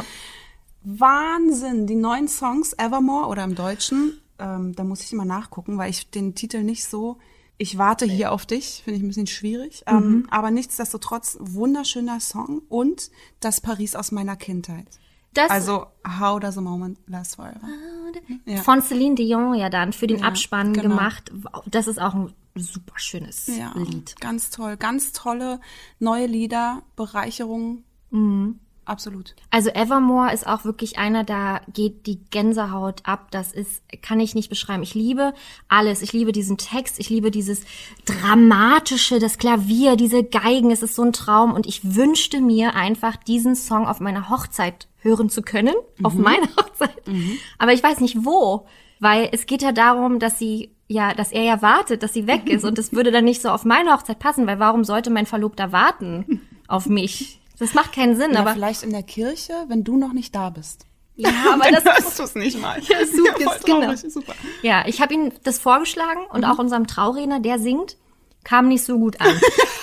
Wahnsinn. Die neuen Songs, Evermore oder im Deutschen, da muss ich immer nachgucken, weil ich den Titel nicht so, ich warte hier auf dich, finde ich ein bisschen schwierig. Aber nichtsdestotrotz, wunderschöner Song und das Paris aus meiner Kindheit. Also, How Does a Moment Last Forever? Ja. Von Celine Dion ja dann für den Ja, Abspann genau. gemacht. Das ist auch ein super schönes Lied. Ganz toll. Ganz tolle neue Lieder, Bereicherung. Absolut. Also Evermore ist auch wirklich einer, da geht die Gänsehaut ab. Kann ich nicht beschreiben. Ich liebe alles. Ich liebe diesen Text. Ich liebe dieses Dramatische, das Klavier, diese Geigen. Es ist so ein Traum. Und ich wünschte mir einfach, diesen Song auf meiner Hochzeit hören zu können. Auf meiner Hochzeit. Aber ich weiß nicht wo. Weil es geht ja darum, dass er ja wartet, dass sie weg ist. Und das würde dann nicht so auf meine Hochzeit passen. Weil warum sollte mein Verlobter warten auf mich? Das macht keinen Sinn, Ja, aber vielleicht in der Kirche, wenn du noch nicht da bist. ja, aber das hörst du es nicht mal. Ja, super, voll genau. traurig, super. Ja, ich habe ihm das vorgeschlagen und auch unserem Trauredner, der singt, kam nicht so gut an.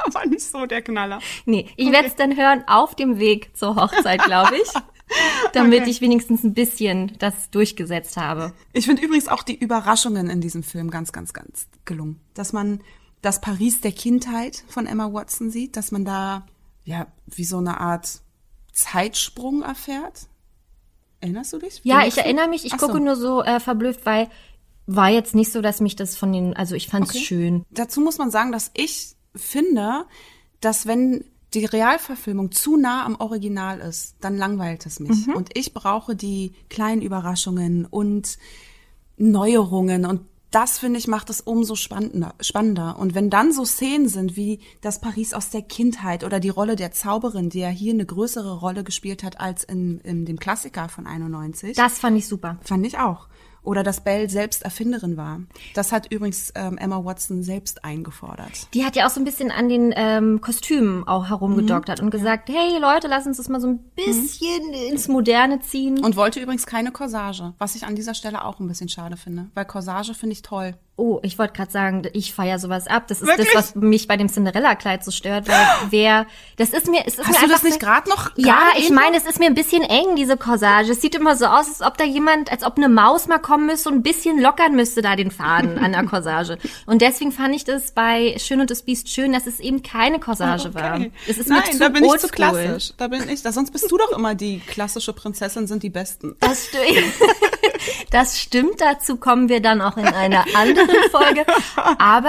Aber nicht so der Knaller. Nee, ich werde es dann hören auf dem Weg zur Hochzeit, glaube ich. Damit ich wenigstens ein bisschen das durchgesetzt habe. Ich finde übrigens auch die Überraschungen in diesem Film ganz, ganz, ganz gelungen. Dass man das Paris der Kindheit von Emma Watson sieht, dass man da ja wie so eine Art Zeitsprung erfährt. Erinnerst du dich? Ja, ich erinnere mich. Ich gucke nur so verblüfft, weil war jetzt nicht so, dass mich das also ich fand es schön. Dazu muss man sagen, dass ich finde, dass wenn die Realverfilmung zu nah am Original ist, dann langweilt es mich. Und ich brauche die kleinen Überraschungen und Neuerungen. Und das, finde ich, macht es umso spannender. Und wenn dann so Szenen sind wie das Paris aus der Kindheit oder die Rolle der Zauberin, die ja hier eine größere Rolle gespielt hat als in dem Klassiker von 91. Das fand ich super. Fand ich auch. Oder dass Belle selbst Erfinderin war. Das hat übrigens Emma Watson selbst eingefordert. Die hat ja auch so ein bisschen an den Kostümen auch herumgedoktert und gesagt, hey Leute, lass uns das mal so ein bisschen ins Moderne ziehen. Und wollte übrigens keine Corsage, was ich an dieser Stelle auch ein bisschen schade finde. Weil Corsage finde ich toll. Oh, ich wollte gerade sagen, ich feiere sowas ab. Das ist Wirklich? das, was mich bei dem Cinderella-Kleid so stört. Weil es ist mir Hast mir du das nicht gerade noch? Ja, ich meine, es ist mir ein bisschen eng, diese Corsage. Es sieht immer so aus, als ob da als ob eine Maus mal kommen müsste und ein bisschen lockern müsste da den Faden an der Corsage. Und deswegen fand ich das bei Schön und das Biest schön, dass es eben keine Corsage war. Es ist mir da bin ich zu oldschool. klassisch. Da bin ich, sonst bist du doch immer die klassische Prinzessin, sind die Besten. Das stimmt. Das stimmt, dazu kommen wir dann auch in einer anderen Folge. Aber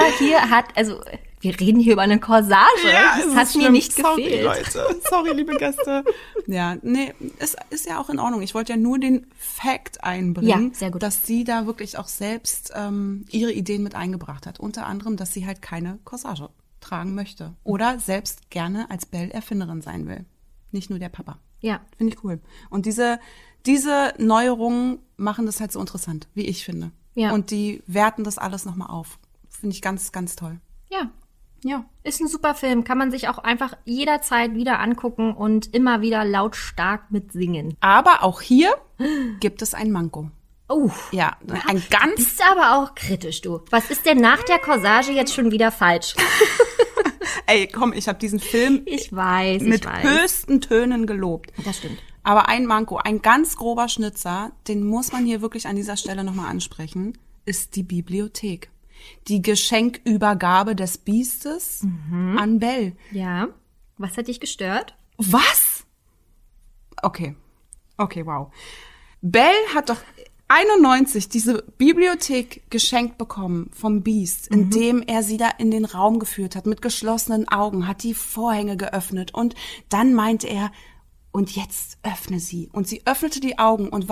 wir reden hier über eine Corsage. Ja, das hat mir nicht gefehlt. Leute. Sorry, liebe Gäste. Ja, nee, es ist ja auch in Ordnung. Ich wollte ja nur den Fact einbringen, ja, sehr gut, dass sie da wirklich auch selbst ihre Ideen mit eingebracht hat. Unter anderem, dass sie halt keine Corsage tragen möchte. Oder selbst gerne als Belle Erfinderin sein will. Nicht nur der Papa. Ja. Finde ich cool. Und diese Neuerungen machen das halt so interessant, wie ich finde. Ja. Und die werten das alles nochmal auf. Finde ich ganz, ganz toll. Ja. Ja. Ist ein super Film. Kann man sich auch einfach jederzeit wieder angucken und immer wieder lautstark mitsingen. Aber auch hier gibt es ein Manko. Ja, ein ganz... Bist aber auch kritisch, du. Was ist denn nach der Corsage jetzt schon wieder falsch? Ey, komm, ich habe diesen Film mit höchsten Tönen gelobt. Das stimmt. Aber ein Manko, ein ganz grober Schnitzer, den muss man hier wirklich an dieser Stelle nochmal ansprechen, ist die Bibliothek. Die Geschenkübergabe des Biestes an Belle. Ja. Was hat dich gestört? Was? Okay, wow. Belle hat doch 91 diese Bibliothek geschenkt bekommen vom Biest, indem er sie da in den Raum geführt hat, mit geschlossenen Augen, hat die Vorhänge geöffnet und dann meinte er, und jetzt öffne sie. Und sie öffnete die Augen und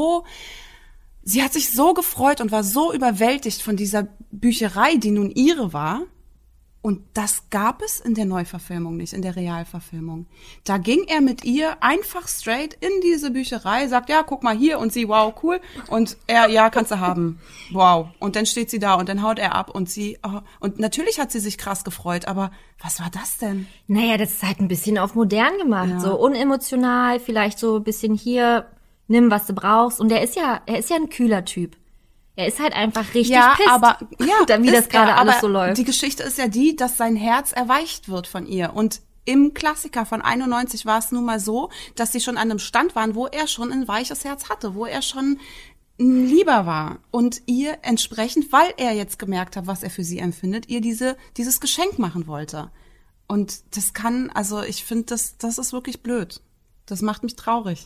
sie hat sich so gefreut und war so überwältigt von dieser Bücherei, die nun ihre war. Und das gab es in der Neuverfilmung nicht, in der Realverfilmung. Da ging er mit ihr einfach straight in diese Bücherei, sagt, ja, guck mal hier, und sie, wow, cool. Und er, ja, kannst du haben. Wow. Und dann steht sie da und dann haut er ab und sie, und natürlich hat sie sich krass gefreut, aber was war das denn? Naja, das ist halt ein bisschen auf modern gemacht, so unemotional, vielleicht so ein bisschen hier, nimm, was du brauchst. Und er ist ja ein kühler Typ. Er ist halt einfach richtig pisst, aber wie das gerade alles so läuft. Die Geschichte ist ja die, dass sein Herz erweicht wird von ihr. Und im Klassiker von 91 war es nun mal so, dass sie schon an einem Stand waren, wo er schon ein weiches Herz hatte, wo er schon lieber war. Und ihr entsprechend, weil er jetzt gemerkt hat, was er für sie empfindet, ihr dieses Geschenk machen wollte. Und das ich finde, das ist wirklich blöd. Das macht mich traurig.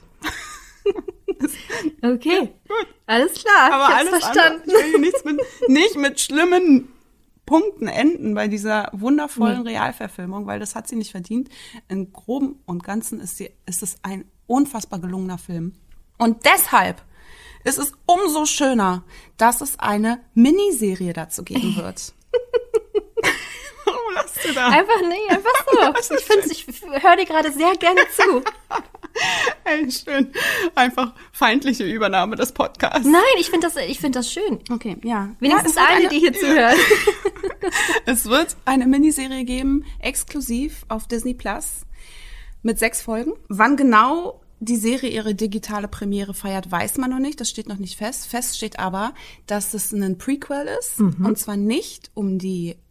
Okay, gut. Alles klar, aber ich hab's alles verstanden. Ich will nicht mit schlimmen Punkten enden bei dieser wundervollen Realverfilmung, weil das hat sie nicht verdient. Im Groben und Ganzen ist es ein unfassbar gelungener Film. Und deshalb ist es umso schöner, dass es eine Miniserie dazu geben wird. Warum lachst du da? Einfach so. Ich höre dir gerade sehr gerne zu. Ey, schön. Einfach feindliche Übernahme des Podcasts. Nein, ich finde das schön. Okay, ja. Wenigstens eine, die hier zuhört. Es wird eine Miniserie geben, exklusiv auf Disney Plus, mit 6 Folgen. Wann genau die Serie ihre digitale Premiere feiert, weiß man noch nicht. Das steht noch nicht fest. Fest steht aber, dass es ein Prequel ist. Und zwar nicht um die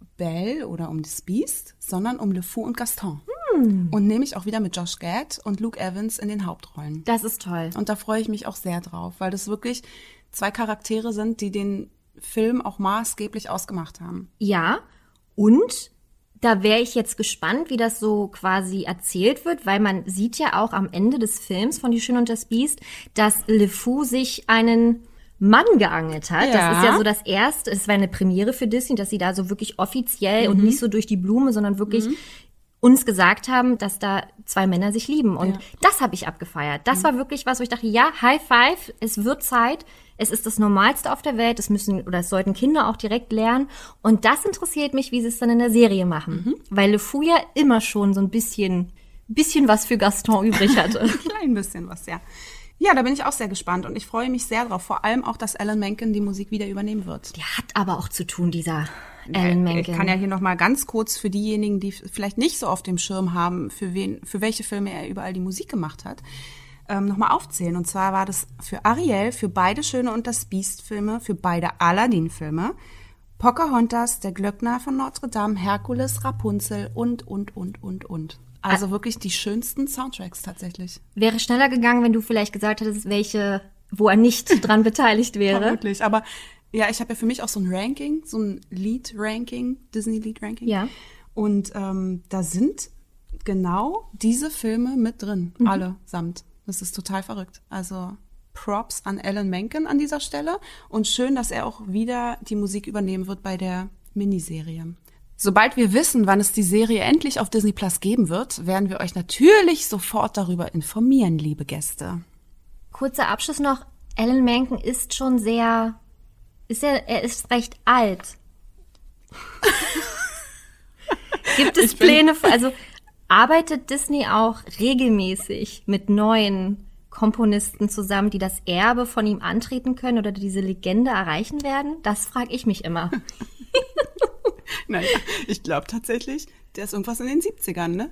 Belle oder um das Biest, sondern um LeFou und Gaston. Und nämlich auch wieder mit Josh Gad und Luke Evans in den Hauptrollen. Das ist toll. Und da freue ich mich auch sehr drauf, weil das wirklich 2 Charaktere sind, die den Film auch maßgeblich ausgemacht haben. Ja, und da wäre ich jetzt gespannt, wie das so quasi erzählt wird, weil man sieht ja auch am Ende des Films von Die Schöne und das Biest, dass LeFou sich einen Mann geangelt hat. Ja. Das ist ja so das Erste, es war eine Premiere für Disney, dass sie da so wirklich offiziell und nicht so durch die Blume, sondern wirklich uns gesagt haben, dass da 2 Männer sich lieben. Und das habe ich abgefeiert. Das war wirklich was, wo ich dachte, ja, High Five, es wird Zeit. Es ist das Normalste auf der Welt. Es sollten Kinder auch direkt lernen. Und das interessiert mich, wie sie es dann in der Serie machen. Weil LeFou ja immer schon so ein bisschen was für Gaston übrig hatte. Ein klein bisschen was, ja. Ja, da bin ich auch sehr gespannt und ich freue mich sehr drauf. Vor allem auch, dass Alan Menken die Musik wieder übernehmen wird. Der hat aber auch zu tun, dieser Alan Menken. Ich kann ja hier noch mal ganz kurz für diejenigen, die vielleicht nicht so auf dem Schirm haben, für welche Filme er überall die Musik gemacht hat, noch mal aufzählen. Und zwar war das für Ariel, für beide Schöne und das Biest-Filme, für beide Aladdin-Filme, Pocahontas, Der Glöckner von Notre Dame, Herkules, Rapunzel und. Also wirklich die schönsten Soundtracks tatsächlich. Wäre schneller gegangen, wenn du vielleicht gesagt hättest, welche, wo er nicht dran beteiligt wäre. Vermutlich, aber ja, ich habe ja für mich auch so ein Ranking, so ein Lied-Ranking, Disney-Lied-Ranking. Ja. Und da sind genau diese Filme mit drin, alle samt. Das ist total verrückt. Also Props an Alan Menken an dieser Stelle und schön, dass er auch wieder die Musik übernehmen wird bei der Miniserie. Sobald wir wissen, wann es die Serie endlich auf Disney Plus geben wird, werden wir euch natürlich sofort darüber informieren, liebe Gäste. Kurzer Abschluss noch. Alan Menken ist schon er ist recht alt. Gibt es Pläne, also arbeitet Disney auch regelmäßig mit neuen Komponisten zusammen, die das Erbe von ihm antreten können oder diese Legende erreichen werden? Das frage ich mich immer. Naja, ich glaube tatsächlich, der ist irgendwas in den 70ern, ne?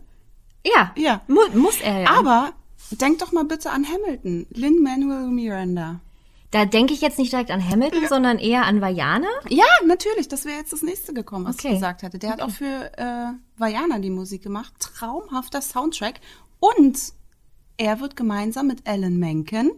Ja. Muss er ja. Aber denk doch mal bitte an Hamilton, Lin-Manuel Miranda. Da denke ich jetzt nicht direkt an Hamilton, sondern eher an Vaiana. Ja, natürlich, das wäre jetzt das nächste gekommen, was Okay. ich gesagt hätte. Der hat auch für Vaiana die Musik gemacht, traumhafter Soundtrack. Und er wird gemeinsam mit Alan Menken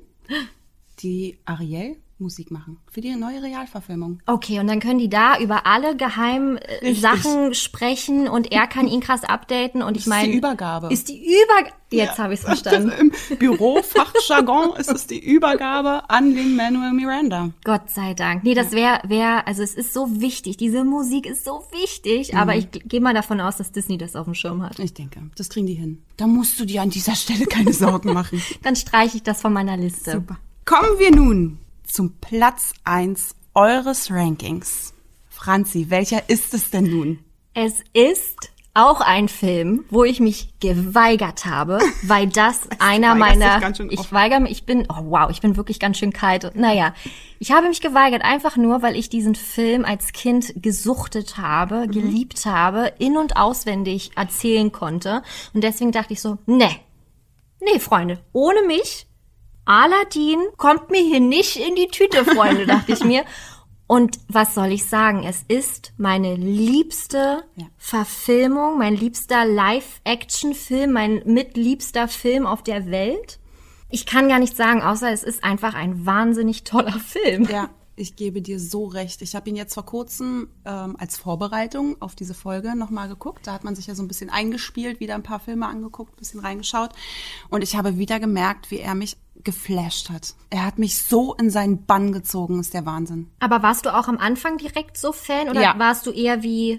die Ariel-Musik machen für die neue Realverfilmung. Okay, und dann können die da über alle geheimen Sachen sprechen und er kann ihn krass updaten und ich meine... Ist die Übergabe. Jetzt habe ich es verstanden. Im Bürofachjargon ist es die Übergabe an Lin-Manuel Miranda. Gott sei Dank. Nee, das wäre, also es ist so wichtig. Diese Musik ist so wichtig, aber ich gehe mal davon aus, dass Disney das auf dem Schirm hat. Ich denke, das kriegen die hin. Da musst du dir an dieser Stelle keine Sorgen machen. Dann streiche ich das von meiner Liste. Super. Kommen wir nun zum Platz 1 eures Rankings. Franzi, welcher ist es denn nun? Es ist auch ein Film, wo ich mich geweigert habe, weil das einer meiner... Ich weigere mich, ich bin wirklich ganz schön kalt. Naja, ich habe mich geweigert, einfach nur, weil ich diesen Film als Kind gesuchtet habe, geliebt habe, in- und auswendig erzählen konnte. Und deswegen dachte ich so, nee, Freunde, ohne mich, Aladdin kommt mir hier nicht in die Tüte, Freunde, dachte ich mir. Und was soll ich sagen? Es ist meine liebste Verfilmung, mein liebster Live-Action-Film, mein mitliebster Film auf der Welt. Ich kann gar nicht sagen, außer es ist einfach ein wahnsinnig toller Film. Ja, ich gebe dir so recht. Ich habe ihn jetzt vor kurzem als Vorbereitung auf diese Folge nochmal geguckt. Da hat man sich ja so ein bisschen eingespielt, wieder ein paar Filme angeguckt, ein bisschen reingeschaut. Und ich habe wieder gemerkt, wie er mich geflasht hat. Er hat mich so in seinen Bann gezogen, ist der Wahnsinn. Aber warst du auch am Anfang direkt so Fan oder warst du eher wie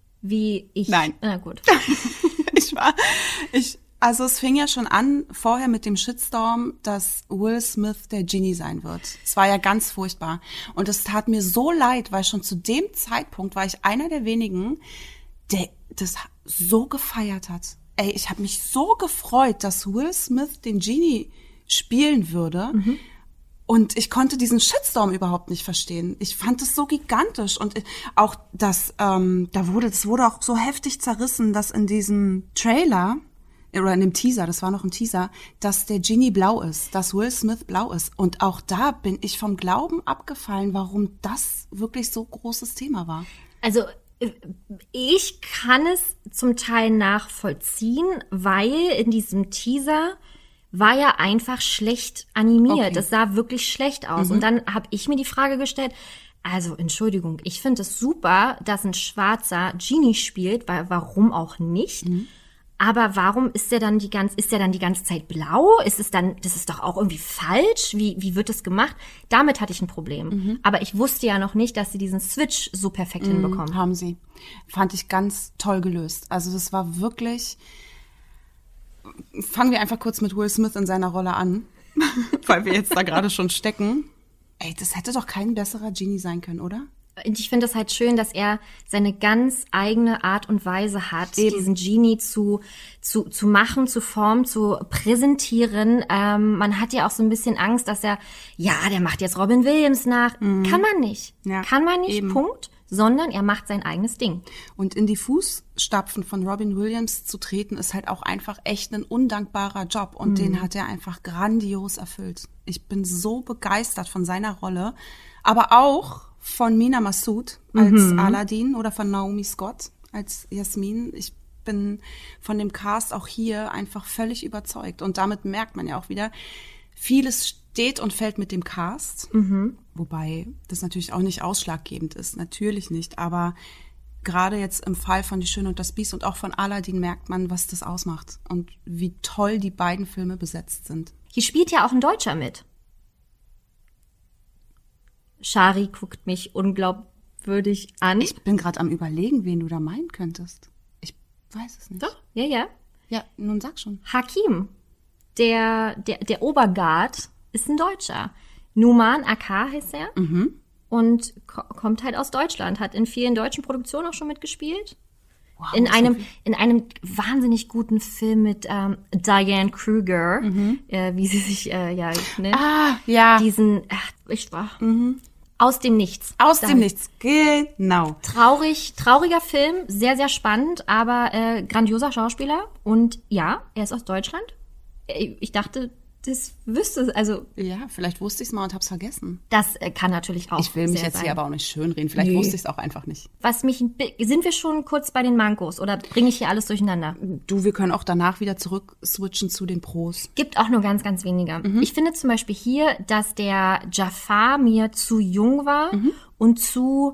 ich? Nein. Na gut. Also es fing ja schon an vorher mit dem Shitstorm, dass Will Smith der Genie sein wird. Es war ja ganz furchtbar. Und es tat mir so leid, weil schon zu dem Zeitpunkt war ich einer der wenigen, der das so gefeiert hat. Ey, ich habe mich so gefreut, dass Will Smith den Genie spielen würde. Und ich konnte diesen Shitstorm überhaupt nicht verstehen. Ich fand es so gigantisch. Und auch das wurde auch so heftig zerrissen, dass in diesem Trailer oder in dem Teaser, das war noch ein Teaser, dass der Genie blau ist, dass Will Smith blau ist. Und auch da bin ich vom Glauben abgefallen, warum das wirklich so großes Thema war. Also Ich kann es zum Teil nachvollziehen, weil in diesem Teaser war ja einfach schlecht animiert. Okay. Das sah wirklich schlecht aus. Und dann habe ich mir die Frage gestellt, also Entschuldigung, ich finde es super, dass ein schwarzer Genie spielt, weil warum auch nicht? Aber warum ist der dann die ganze Zeit blau? Das ist doch auch irgendwie falsch. Wie wird das gemacht? Damit hatte ich ein Problem. Aber ich wusste ja noch nicht, dass sie diesen Switch so perfekt hinbekommen. Haben sie. Fand ich ganz toll gelöst. Also das war wirklich... Fangen wir einfach kurz mit Will Smith in seiner Rolle an, weil wir jetzt da gerade schon stecken. Ey, das hätte doch kein besserer Genie sein können, oder? Und ich finde es halt schön, dass er seine ganz eigene Art und Weise hat, Eben. diesen Genie zu machen, zu formen, zu präsentieren. Man hat ja auch so ein bisschen Angst, dass der macht jetzt Robin Williams nach. Kann man nicht. Ja, Kann man nicht, eben. Punkt. Sondern er macht sein eigenes Ding. Und in die Fußstapfen von Robin Williams zu treten, ist halt auch einfach echt ein undankbarer Job. Und den hat er einfach grandios erfüllt. Ich bin so begeistert von seiner Rolle. Aber auch von Mena Massoud als Aladdin oder von Naomi Scott als Jasmin. Ich bin von dem Cast auch hier einfach völlig überzeugt. Und damit merkt man ja auch wieder, vieles steht und fällt mit dem Cast. Wobei das natürlich auch nicht ausschlaggebend ist. Natürlich nicht. Aber gerade jetzt im Fall von Die Schöne und das Biest und auch von Aladdin merkt man, was das ausmacht. Und wie toll die beiden Filme besetzt sind. Hier spielt ja auch ein Deutscher mit. Shari guckt mich unglaubwürdig an. Ich bin gerade am Überlegen, wen du da meinen könntest. Ich weiß es nicht. Doch, ja. Ja, nun sag schon. Hakim, der Oberguard, ist ein Deutscher. Numan Akar heißt er. Und kommt halt aus Deutschland. Hat in vielen deutschen Produktionen auch schon mitgespielt. Wow, in einem wahnsinnig guten Film mit Diane Kruger, wie sie sich nennt. Ja. Aus dem Nichts. Aus dem Nichts, genau. Trauriger Film, sehr, sehr spannend, aber grandioser Schauspieler. Und ja, er ist aus Deutschland. Ich dachte, das wüsste, also... Ja, vielleicht wusste ich es mal und hab's vergessen. Das kann natürlich auch Ich will mich sehr jetzt sein. hier aber auch nicht schönreden. Vielleicht wusste ich es auch einfach nicht. Sind wir schon kurz bei den Mankos oder bringe ich hier alles durcheinander? Du, wir können auch danach wieder zurück switchen zu den Pros. Gibt auch nur ganz, ganz wenige. Ich finde zum Beispiel hier, dass der Jafar mir zu jung war und zu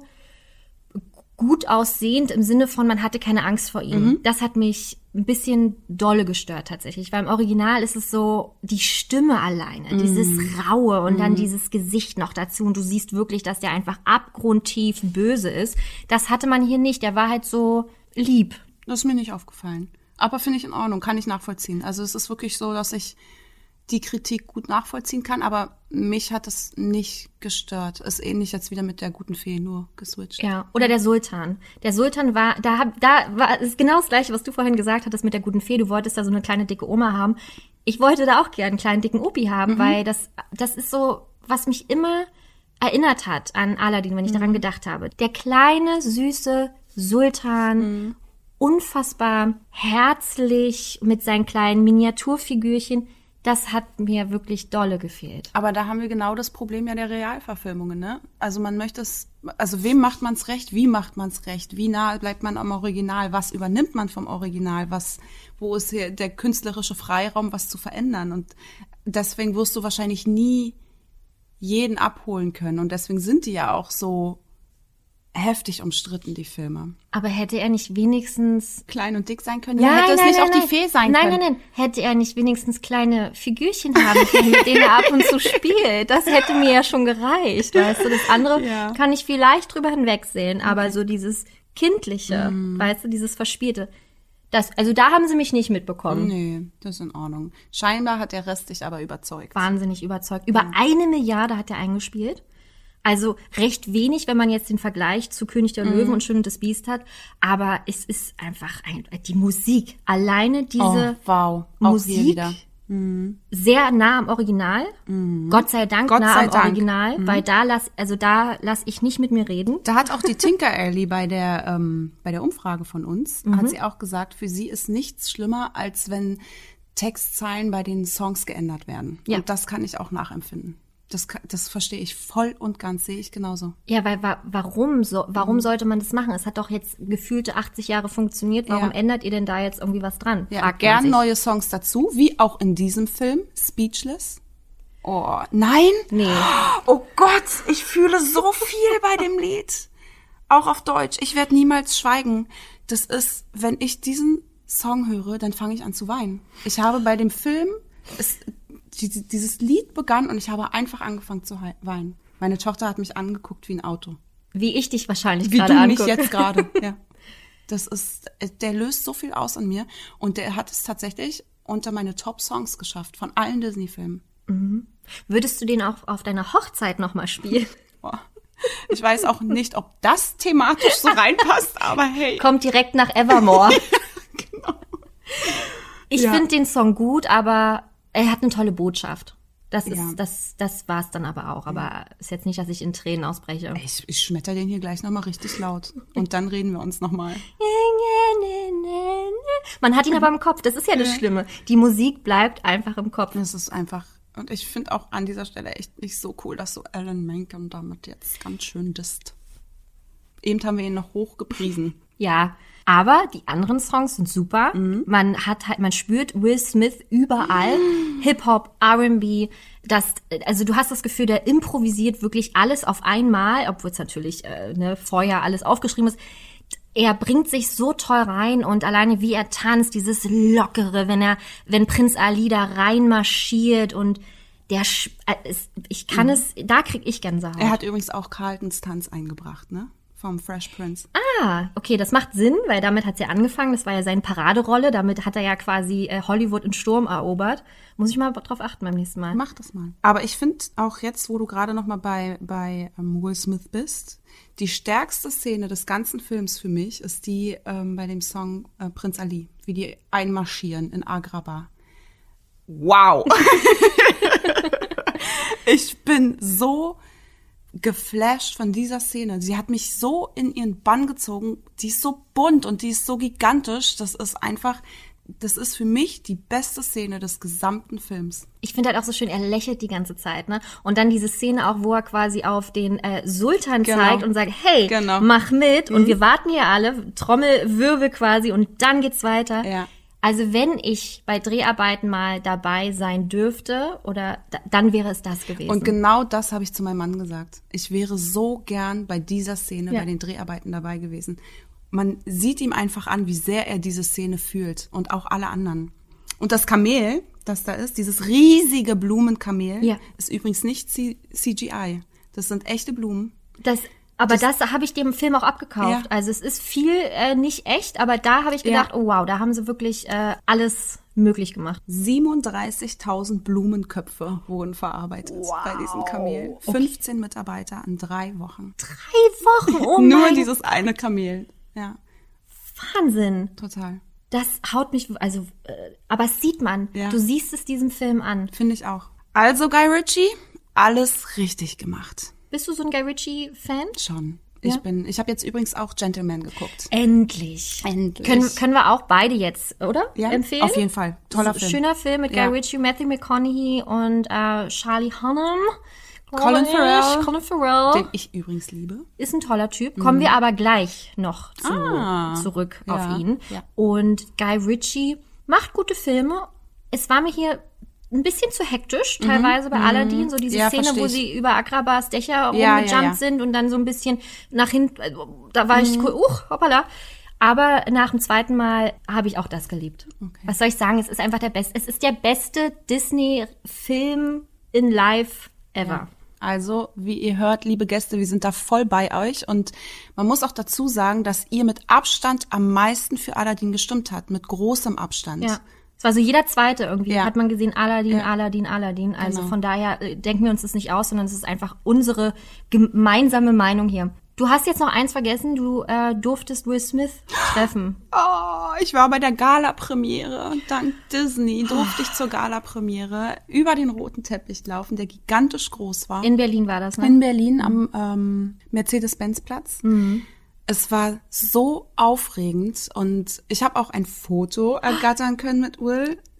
gut aussehend im Sinne von, man hatte keine Angst vor ihm. Das hat mich ein bisschen dolle gestört tatsächlich, weil im Original ist es so, die Stimme alleine, dieses Raue und dann dieses Gesicht noch dazu und du siehst wirklich, dass der einfach abgrundtief böse ist. Das hatte man hier nicht, der war halt so lieb. Das ist mir nicht aufgefallen. Aber finde ich in Ordnung, kann ich nachvollziehen. Also es ist wirklich so, dass ich die Kritik gut nachvollziehen kann, aber mich hat es nicht gestört. Ist ähnlich jetzt wieder mit der guten Fee, nur geswitcht. Ja, oder der Sultan. Der Sultan war, ist genau das Gleiche, was du vorhin gesagt hattest mit der guten Fee. Du wolltest da so eine kleine dicke Oma haben. Ich wollte da auch gerne einen kleinen dicken Opi haben, weil das ist so, was mich immer erinnert hat an Aladdin, wenn ich daran gedacht habe. Der kleine, süße Sultan, unfassbar herzlich mit seinen kleinen Miniaturfigürchen. Das hat mir wirklich dolle gefehlt. Aber da haben wir genau das Problem ja der Realverfilmungen, ne? Also man möchte es, also wem macht man's recht? Wie macht man's recht? Wie nahe bleibt man am Original? Was übernimmt man vom Original? Wo ist hier der künstlerische Freiraum, was zu verändern? Und deswegen wirst du wahrscheinlich nie jeden abholen können. Und deswegen sind die ja auch so heftig umstritten, die Filme. Aber hätte er nicht wenigstens... Klein und dick sein können? Ja, hätte es nicht auch die Fee sein können? Nein. Hätte er nicht wenigstens kleine Figürchen haben können, mit denen er ab und zu spielt? Das hätte mir ja schon gereicht, weißt du? Das andere kann ich vielleicht drüber hinwegsehen, aber so dieses Kindliche, weißt du, dieses Verspielte, also da haben sie mich nicht mitbekommen. Nee, das ist in Ordnung. Scheinbar hat der Rest dich aber überzeugt. Wahnsinnig überzeugt. Über 1 Milliarde hat er eingespielt. Also recht wenig, wenn man jetzt den Vergleich zu König der Löwen und Schön und das Biest hat. Aber es ist einfach die Musik. Alleine diese Musik, sehr nah am Original. Gott sei Dank nah am Original, weil da lass ich nicht mit mir reden. Da hat auch die Tinker Alley bei der Umfrage von uns, hat sie auch gesagt, für sie ist nichts schlimmer, als wenn Textzeilen bei den Songs geändert werden. Ja. Und das kann ich auch nachempfinden. Das verstehe ich voll und ganz, sehe ich genauso. Ja, weil warum sollte man das machen? Es hat doch jetzt gefühlte 80 Jahre funktioniert. Warum ändert ihr denn da jetzt irgendwie was dran? Ja, gern neue Songs dazu, wie auch in diesem Film, Speechless. Oh, nein? Nee. Oh Gott, ich fühle so viel bei dem Lied. Auch auf Deutsch. Ich werde niemals schweigen. Das ist, wenn ich diesen Song höre, dann fange ich an zu weinen. Ich habe bei dem Film, dieses Lied begann und ich habe einfach angefangen zu weinen. Meine Tochter hat mich angeguckt wie ein Auto. Wie ich dich wahrscheinlich wie gerade du angucke. mich jetzt gerade, ja. Der löst so viel aus an mir und der hat es tatsächlich unter meine Top-Songs geschafft von allen Disney-Filmen. Mhm. Würdest du den auch auf deiner Hochzeit nochmal spielen? Boah. Ich weiß auch nicht, ob das thematisch so reinpasst, aber hey. Kommt direkt nach Evermore. Genau. Ich finde den Song gut, aber er hat eine tolle Botschaft. Das war's dann aber auch. Aber ist jetzt nicht, dass ich in Tränen ausbreche. Ich schmetter den hier gleich nochmal richtig laut. Und dann reden wir uns nochmal. Man hat ihn aber im Kopf. Das ist ja das Schlimme. Die Musik bleibt einfach im Kopf. Das ist einfach. Und ich finde auch an dieser Stelle echt nicht so cool, dass so Alan Menken damit jetzt ganz schön disst. Eben haben wir ihn noch hochgepriesen. Ja, aber die anderen Songs sind super. Man spürt Will Smith überall. Hip-Hop, R&B, also du hast das Gefühl, der improvisiert wirklich alles auf einmal, obwohl es natürlich vorher alles aufgeschrieben ist. Er bringt sich so toll rein und alleine wie er tanzt, dieses Lockere, wenn Prinz Ali da reinmarschiert und da krieg ich Gänsehaut. Er hat übrigens auch Carltons Tanz eingebracht, ne? Vom Fresh Prince. Ah, okay, das macht Sinn, weil damit hat's ja angefangen. Das war ja seine Paraderolle. Damit hat er ja quasi Hollywood in Sturm erobert. Muss ich mal drauf achten beim nächsten Mal. Mach das mal. Aber ich finde auch jetzt, wo du gerade noch mal bei Will Smith bist, die stärkste Szene des ganzen Films für mich ist die bei dem Song Prinz Ali, wie die einmarschieren in Agrabah. Wow! Ich bin so geflasht von dieser Szene. Sie hat mich so in ihren Bann gezogen. Die ist so bunt und die ist so gigantisch. Das ist für mich die beste Szene des gesamten Films. Ich finde halt auch so schön, er lächelt die ganze Zeit, ne? Und dann diese Szene auch, wo er quasi auf den Sultan zeigt und sagt, hey, mach mit. Und wir warten hier alle, Trommelwirbel quasi und dann geht's weiter. Ja. Also wenn ich bei Dreharbeiten mal dabei sein dürfte, dann wäre es das gewesen. Und genau das habe ich zu meinem Mann gesagt. Ich wäre so gern bei dieser Szene, bei den Dreharbeiten dabei gewesen. Man sieht ihm einfach an, wie sehr er diese Szene fühlt und auch alle anderen. Und das Kamel, das da ist, dieses riesige Blumenkamel, ist übrigens nicht CGI. Das sind echte Blumen. Aber das habe ich dem Film auch abgekauft. Ja. Also es ist viel nicht echt, aber da habe ich gedacht, oh wow, da haben sie wirklich alles möglich gemacht. 37.000 Blumenköpfe wurden verarbeitet bei diesem Kamel. 15 Mitarbeiter an 3 Wochen. 3 Wochen? Oh Nur dieses eine Kamel. Ja. Wahnsinn. Total. Das haut mich, aber es sieht man. Ja. Du siehst es diesem Film an. Finde ich auch. Also Guy Ritchie, alles richtig gemacht. Bist du so ein Guy Ritchie-Fan? Schon. Ja? Ich habe jetzt übrigens auch Gentleman geguckt. Endlich. Können wir auch beide jetzt, oder? Ja, empfehlen? Auf jeden Fall. Toller Film. Schöner Film mit Guy Ritchie, Matthew McConaughey und Charlie Hunnam. Colin Farrell. Den ich übrigens liebe. Ist ein toller Typ. Kommen wir aber gleich noch zurück auf ihn. Ja. Und Guy Ritchie macht gute Filme. Es war mir hier ein bisschen zu hektisch, teilweise bei Aladdin. So diese Szene, wo sie über Agrabahs Dächer rumgejumpt sind und dann so ein bisschen nach hinten. Da war ich cool. Hoppala. Aber nach dem zweiten Mal habe ich auch das geliebt. Okay. Was soll ich sagen? Es ist einfach es ist der beste Disney-Film in Live ever. Ja. Also, wie ihr hört, liebe Gäste, wir sind da voll bei euch. Und man muss auch dazu sagen, dass ihr mit Abstand am meisten für Aladdin gestimmt habt. Mit großem Abstand. Ja. Es war so jeder Zweite irgendwie, hat man gesehen, Aladdin. Also von daher denken wir uns das nicht aus, sondern es ist einfach unsere gemeinsame Meinung hier. Du hast jetzt noch eins vergessen, du durftest Will Smith treffen. Oh, ich war bei der Gala-Premiere. Dank Disney durfte ich zur Gala-Premiere über den roten Teppich laufen, der gigantisch groß war. In Berlin war das, ne? In Berlin am Mercedes-Benz-Platz. Mhm. Es war so aufregend und ich habe auch ein Foto ergattern können mit Will.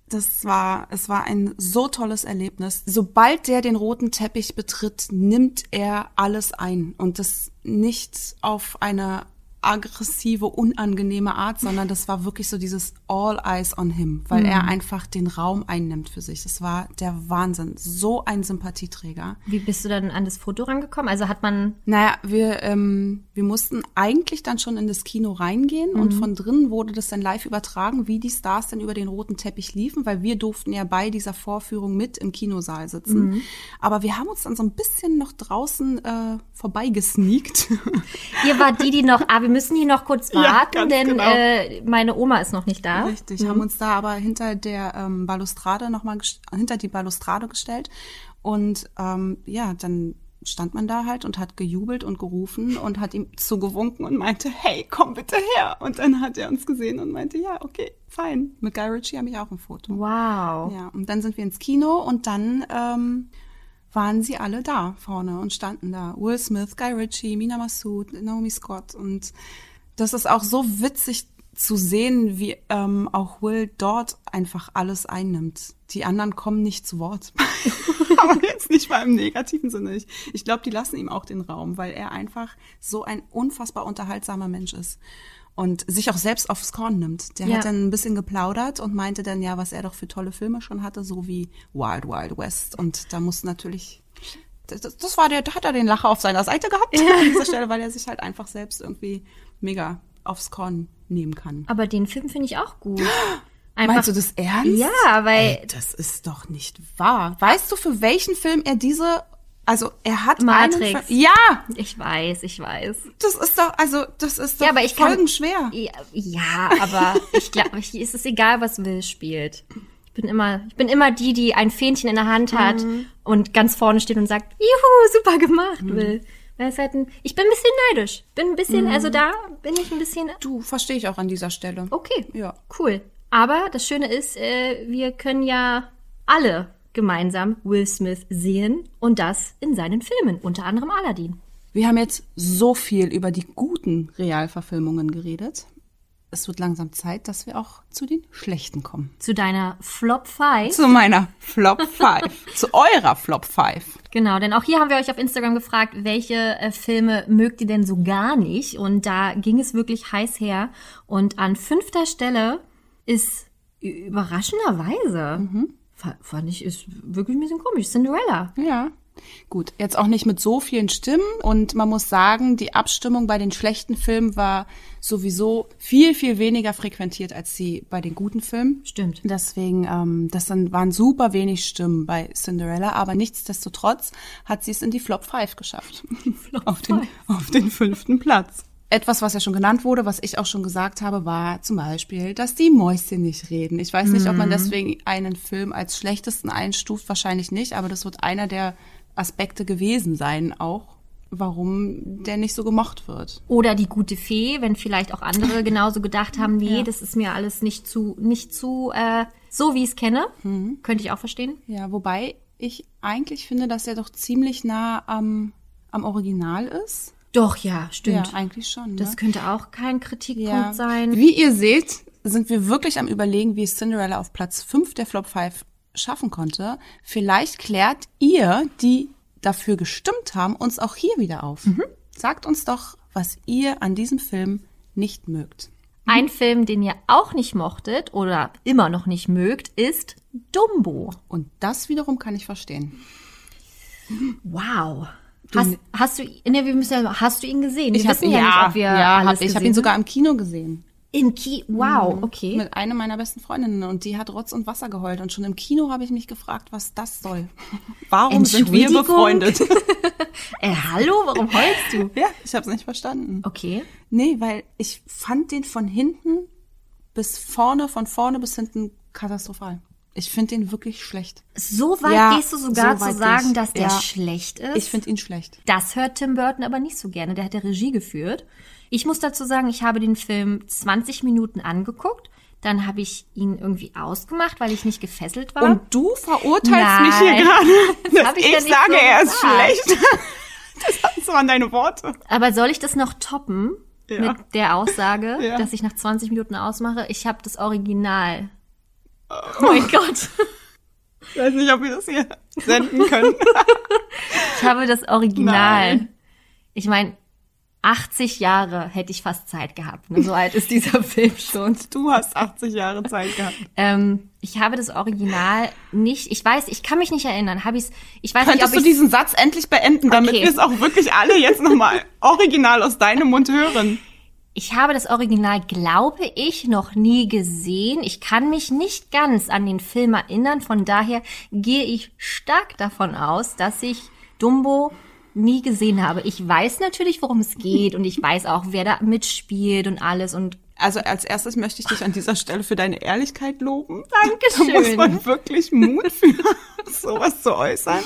es war ein so tolles Erlebnis. Sobald der den roten Teppich betritt, nimmt er alles ein. Und das nicht auf eine aggressive, unangenehme Art, sondern das war wirklich so dieses All Eyes on him, weil er einfach den Raum einnimmt für sich. Das war der Wahnsinn. So ein Sympathieträger. Wie bist du dann an das Foto rangekommen? Also hat man... Naja, wir mussten eigentlich dann schon in das Kino reingehen und von drinnen wurde das dann live übertragen, wie die Stars dann über den roten Teppich liefen, weil wir durften ja bei dieser Vorführung mit im Kinosaal sitzen. Aber wir haben uns dann so ein bisschen noch draußen vorbeigesneakt. Ihr wart die noch... wir müssen hier noch kurz warten, Ja, denn genau. Meine Oma ist noch nicht da. Richtig, haben uns da aber hinter der Balustrade hinter die Balustrade gestellt und dann stand man da halt und hat gejubelt und gerufen und hat ihm zugewunken und meinte, hey, komm bitte her. Und dann hat er uns gesehen und meinte, ja, okay, fein. Mit Guy Ritchie habe ich auch ein Foto. Wow. Ja, und dann sind wir ins Kino und dann waren sie alle da vorne und standen da. Will Smith, Guy Ritchie, Mena Massoud, Naomi Scott. Und das ist auch so witzig zu sehen, wie auch Will dort einfach alles einnimmt. Die anderen kommen nicht zu Wort. Aber jetzt nicht mal im negativen Sinne. Ich glaube, die lassen ihm auch den Raum, weil er einfach so ein unfassbar unterhaltsamer Mensch ist. Und sich auch selbst aufs Korn nimmt. Der hat dann ein bisschen geplaudert und meinte dann, ja, was er doch für tolle Filme schon hatte, so wie Wild Wild West. Und da muss natürlich, da hat er den Lacher auf seiner Seite gehabt an dieser Stelle, weil er sich halt einfach selbst irgendwie mega aufs Korn nehmen kann. Aber den Film finde ich auch gut. Meinst du das ernst? Ja, weil... Ey, das ist doch nicht wahr. Weißt du, für welchen Film er er hat Matrix. Ja! Ich weiß. Das ist doch Ja, aber ich kann- folgenschwer. Ja, aber ich glaube, es ist egal, was Will spielt. Ich bin immer die ein Fähnchen in der Hand hat und ganz vorne steht und sagt, juhu, super gemacht, Will. Weil es halt ich bin ein bisschen neidisch. Also da bin ich ein bisschen... Du, verstehe ich auch an dieser Stelle. Okay, Ja. cool. Aber das Schöne ist, wir können ja alle gemeinsam Will Smith sehen und das in seinen Filmen, unter anderem Aladdin. Wir haben jetzt so viel über die guten Realverfilmungen geredet. Es wird langsam Zeit, dass wir auch zu den schlechten kommen. Zu deiner Flop 5. Zu meiner Flop 5. Zu eurer Flop 5. Genau, denn auch hier haben wir euch auf Instagram gefragt, welche Filme mögt ihr denn so gar nicht? Und da ging es wirklich heiß her. Und an 5. Stelle ist überraschenderweise, fand ich, ist wirklich ein bisschen komisch, Cinderella. Ja. Gut, jetzt auch nicht mit so vielen Stimmen und man muss sagen, die Abstimmung bei den schlechten Filmen war sowieso viel, viel weniger frequentiert als sie bei den guten Filmen. Stimmt. Deswegen, waren super wenig Stimmen bei Cinderella, aber nichtsdestotrotz hat sie es in die Flop 5 geschafft. Auf den 5. Platz. Etwas, was ja schon genannt wurde, was ich auch schon gesagt habe, war zum Beispiel, dass die Mäuschen nicht reden. Ich weiß nicht, ob man deswegen einen Film als schlechtesten einstuft, wahrscheinlich nicht, aber das wird einer der Aspekte gewesen sein auch, warum der nicht so gemocht wird. Oder die gute Fee, wenn vielleicht auch andere genauso gedacht haben, nee, das ist mir alles nicht zu so wie ich es kenne. Könnte ich auch verstehen. Ja, wobei ich eigentlich finde, dass er doch ziemlich nah am Original ist. Doch, ja, stimmt. Ja, eigentlich schon. Ne? Das könnte auch kein Kritikpunkt sein. Wie ihr seht, sind wir wirklich am Überlegen, wie Cinderella auf Platz 5 der Flop 5 schaffen konnte. Vielleicht klärt ihr, die dafür gestimmt haben, uns auch hier wieder auf. Sagt uns doch, was ihr an diesem Film nicht mögt. Ein Film, den ihr auch nicht mochtet oder immer noch nicht mögt, ist Dumbo. Und das wiederum kann ich verstehen. Wow. Hast du ihn gesehen? Ich habe ihn sogar im Kino gesehen. Wow, okay. Mit einer meiner besten Freundinnen und die hat Rotz und Wasser geheult und schon im Kino habe ich mich gefragt, was das soll. Warum sind wir befreundet? Hallo, warum heulst du? Ja, ich habe es nicht verstanden. Okay. Nee, weil ich fand den von hinten bis vorne, von vorne bis hinten katastrophal. Ich finde den wirklich schlecht. So weit gehst du sogar so zu sagen, dass der schlecht ist? Ich finde ihn schlecht. Das hört Tim Burton aber nicht so gerne. Der hat ja Regie geführt. Ich muss dazu sagen, ich habe den Film 20 Minuten angeguckt. Dann habe ich ihn irgendwie ausgemacht, weil ich nicht gefesselt war. Und du verurteilst mich hier gerade, dass ich sage, so er ist schlecht. Das waren deine Worte. Aber soll ich das noch toppen mit der Aussage, dass ich nach 20 Minuten ausmache? Ich habe das Original Oh mein Gott. Ich weiß nicht, ob wir das hier senden können. Ich habe das Original. Nein. Ich meine, 80 Jahre hätte ich fast Zeit gehabt. So alt ist dieser Film schon. Du hast 80 Jahre Zeit gehabt. Ich habe das Original nicht, ich kann mich nicht erinnern. Ich weiß Könntest nicht, ob du diesen Satz endlich beenden, damit Okay. wir es auch wirklich alle jetzt nochmal original aus deinem Mund hören? Ich habe das Original, glaube ich, noch nie gesehen. Ich kann mich nicht ganz an den Film erinnern. Von daher gehe ich stark davon aus, dass ich Dumbo nie gesehen habe. Ich weiß natürlich, worum es geht und ich weiß auch, wer da mitspielt und alles und Also als erstes möchte ich dich an dieser Stelle für deine Ehrlichkeit loben. Dankeschön. Da muss man wirklich Mut für sowas zu äußern.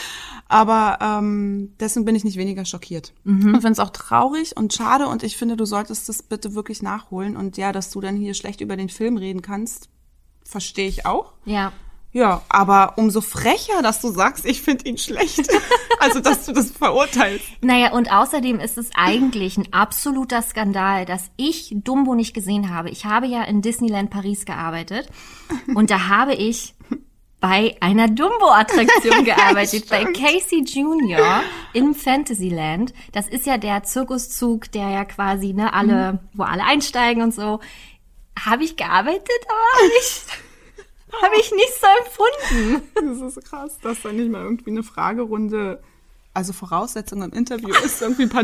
Aber deswegen bin ich nicht weniger schockiert. Und finde es auch traurig und schade und ich finde, du solltest das bitte wirklich nachholen. Und ja, dass du dann hier schlecht über den Film reden kannst, verstehe ich auch. ja. Ja, aber umso frecher, dass du sagst, ich finde ihn schlecht. Also, dass du das verurteilst. Naja, und außerdem ist es eigentlich ein absoluter Skandal, dass ich Dumbo nicht gesehen habe. Ich habe ja in Disneyland Paris gearbeitet und da habe ich bei einer Dumbo-Attraktion gearbeitet, bei Casey Junior im Fantasyland. Das ist ja der Zirkuszug, der ja quasi, wo alle einsteigen und so. Habe ich gearbeitet, aber nicht... Habe ich nicht so empfunden. Das ist krass, dass da nicht mal irgendwie eine Fragerunde, also Voraussetzung im Interview ist, irgendwie ein paar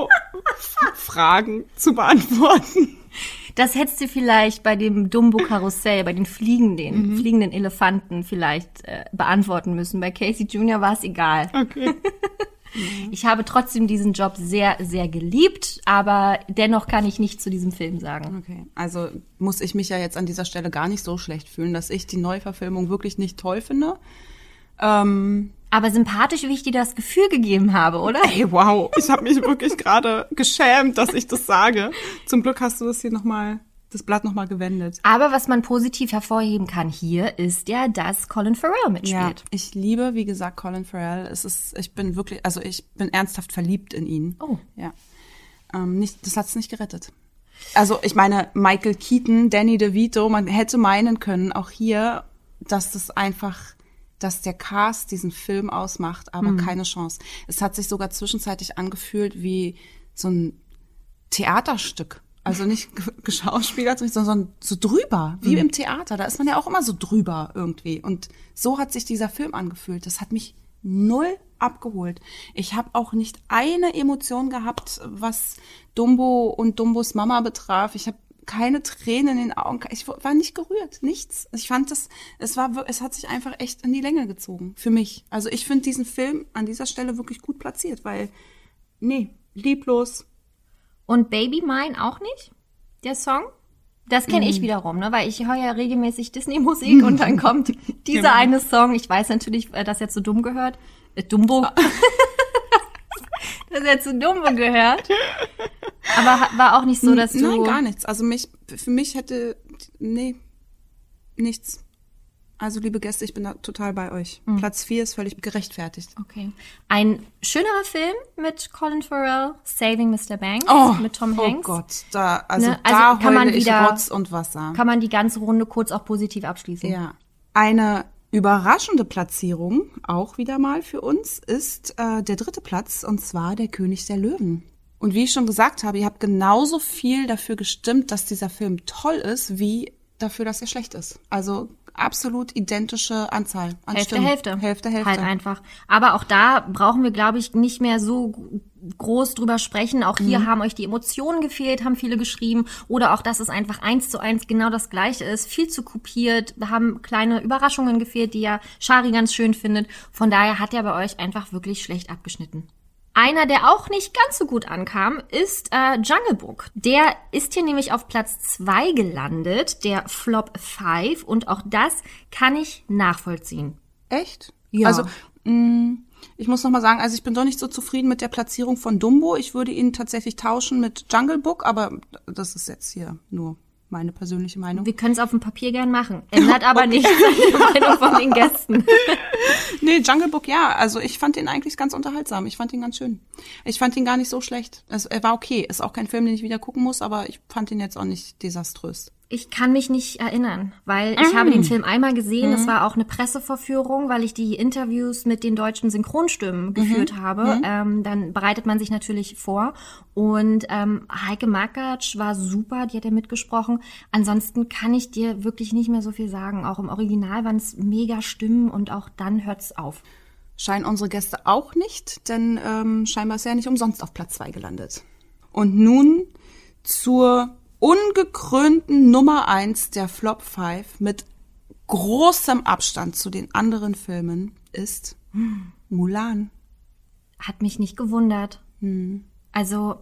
Dumbo-Fragen zu beantworten. Das hättest du vielleicht bei dem Dumbo-Karussell, bei den fliegenden Elefanten vielleicht beantworten müssen. Bei Casey Junior war es egal. Okay. Ich habe trotzdem diesen Job sehr, sehr geliebt, aber dennoch kann ich nicht zu diesem Film sagen. Okay, also muss ich mich ja jetzt an dieser Stelle gar nicht so schlecht fühlen, dass ich die Neuverfilmung wirklich nicht toll finde. Aber sympathisch, wie ich dir das Gefühl gegeben habe, oder? Ey, wow, ich habe mich wirklich gerade geschämt, dass ich das sage. Zum Glück hast du das hier das Blatt nochmal gewendet. Aber was man positiv hervorheben kann hier, ist ja, dass Colin Farrell mitspielt. Ja, ich liebe, wie gesagt, Colin Farrell. Ich bin ernsthaft verliebt in ihn. Oh. Ja. Das hat's nicht gerettet. Also, ich meine, Michael Keaton, Danny DeVito, man hätte meinen können, auch hier, dass der Cast diesen Film ausmacht, aber keine Chance. Es hat sich sogar zwischenzeitlich angefühlt wie so ein Theaterstück. Also nicht geschauspielert, sondern so drüber, wie im Theater. Da ist man ja auch immer so drüber irgendwie. Und so hat sich dieser Film angefühlt. Das hat mich null abgeholt. Ich habe auch nicht eine Emotion gehabt, was Dumbo und Dumbos Mama betraf. Ich habe keine Tränen in den Augen. Ich war nicht gerührt, nichts. Ich fand es hat sich einfach echt in die Länge gezogen für mich. Also ich finde diesen Film an dieser Stelle wirklich gut platziert, weil lieblos. Und Baby Mine auch nicht? Der Song? Das kenne ich wiederum, ne? Weil ich höre ja regelmäßig Disney-Musik und dann kommt dieser eine Song. Ich weiß natürlich, dass er zu Dumm gehört. Dumbo. Dass er zu Dumbo gehört. Aber war auch nicht so, dass du... Nein, gar nichts. Also für mich nichts. Also, liebe Gäste, ich bin da total bei euch. Platz 4 ist völlig gerechtfertigt. Okay. Ein schönerer Film mit Colin Farrell, Saving Mr. Banks, mit Tom Hanks. Oh Gott, da heule ich Rotz und Wasser. Kann man die ganze Runde kurz auch positiv abschließen. Ja. Eine überraschende Platzierung, auch wieder mal für uns, ist der 3. Platz, und zwar der König der Löwen. Und wie ich schon gesagt habe, ihr habt genauso viel dafür gestimmt, dass dieser Film toll ist, wie dafür, dass er schlecht ist. Also absolut identische Anzahl an Stimmen. Hälfte. Halt einfach. Aber auch da brauchen wir, glaube ich, nicht mehr so groß drüber sprechen. Auch hier haben euch die Emotionen gefehlt, haben viele geschrieben. Oder auch, dass es einfach 1:1 genau das Gleiche ist. Viel zu kopiert. Da haben kleine Überraschungen gefehlt, die ja Shari ganz schön findet. Von daher hat er bei euch einfach wirklich schlecht abgeschnitten. Einer, der auch nicht ganz so gut ankam, ist Jungle Book. Der ist hier nämlich auf Platz 2 gelandet, der Flop 5. Und auch das kann ich nachvollziehen. Echt? Ja. Also, ich muss noch mal sagen, also ich bin doch nicht so zufrieden mit der Platzierung von Dumbo. Ich würde ihn tatsächlich tauschen mit Jungle Book, aber das ist jetzt hier nur meine persönliche Meinung. Wir können es auf dem Papier gern machen. Ändert aber nichts an der Meinung von den Gästen. Nee, Jungle Book, ja. Also ich fand ihn eigentlich ganz unterhaltsam. Ich fand ihn ganz schön. Ich fand ihn gar nicht so schlecht. Er war okay. Ist auch kein Film, den ich wieder gucken muss, aber ich fand ihn jetzt auch nicht desaströs. Ich kann mich nicht erinnern, weil ich habe den Film einmal gesehen. Es war auch eine Pressevorführung, weil ich die Interviews mit den deutschen Synchronstimmen geführt habe. Dann bereitet man sich natürlich vor. Und Heike Makatsch war super, die hat ja mitgesprochen. Ansonsten kann ich dir wirklich nicht mehr so viel sagen. Auch im Original waren es mega Stimmen und auch dann hört's auf. Scheinen unsere Gäste auch nicht, denn scheinbar ist er ja nicht umsonst auf Platz 2 gelandet. Und nun zur ungekrönten Nummer 1 der Flop 5 mit großem Abstand zu den anderen Filmen ist Mulan. Hat mich nicht gewundert. Also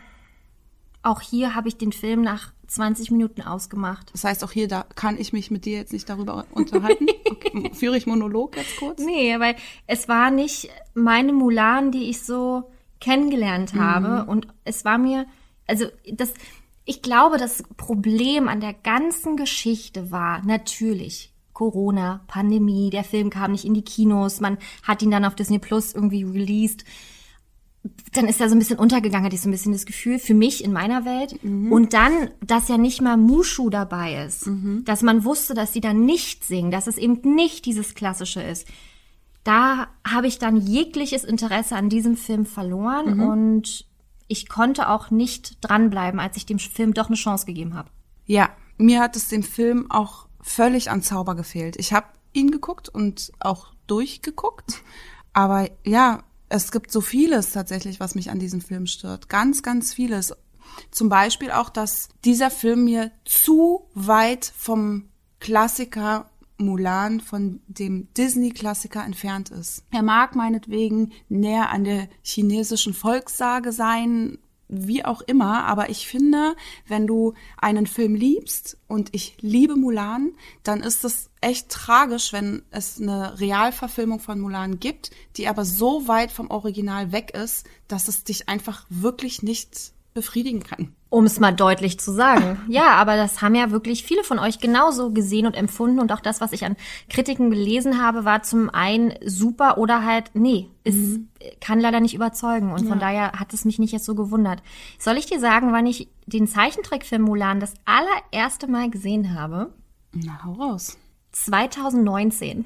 auch hier habe ich den Film nach 20 Minuten ausgemacht. Das heißt, auch hier da kann ich mich mit dir jetzt nicht darüber unterhalten? Okay, führe ich Monolog jetzt kurz? Nee, weil es war nicht meine Mulan, die ich so kennengelernt habe. Und es war mir, also ich glaube, das Problem an der ganzen Geschichte war natürlich Corona, Pandemie, der Film kam nicht in die Kinos, man hat ihn dann auf Disney Plus irgendwie released. Dann ist er so ein bisschen untergegangen, hatte ich so ein bisschen das Gefühl, für mich in meiner Welt. Und dann, dass ja nicht mal Mushu dabei ist, dass man wusste, dass sie dann nicht singen, dass es eben nicht dieses Klassische ist. Da habe ich dann jegliches Interesse an diesem Film verloren und ich konnte auch nicht dranbleiben, als ich dem Film doch eine Chance gegeben habe. Ja, mir hat es dem Film auch völlig an Zauber gefehlt. Ich habe ihn geguckt und auch durchgeguckt, aber ja, es gibt so vieles tatsächlich, was mich an diesem Film stört. Ganz, ganz vieles. Zum Beispiel auch, dass dieser Film mir zu weit vom Klassiker Mulan, von dem Disney-Klassiker entfernt ist. Er mag meinetwegen näher an der chinesischen Volkssage sein, wie auch immer, aber ich finde, wenn du einen Film liebst und ich liebe Mulan, dann ist es echt tragisch, wenn es eine Realverfilmung von Mulan gibt, die aber so weit vom Original weg ist, dass es dich einfach wirklich nicht befriedigen kann. Um es mal deutlich zu sagen. Ja, aber das haben ja wirklich viele von euch genauso gesehen und empfunden. Und auch das, was ich an Kritiken gelesen habe, war zum einen super oder halt, nee, es kann leider nicht überzeugen. Und von daher hat es mich nicht jetzt so gewundert. Soll ich dir sagen, wann ich den Zeichentrickfilm Mulan das allererste Mal gesehen habe? Na, hau raus. 2019.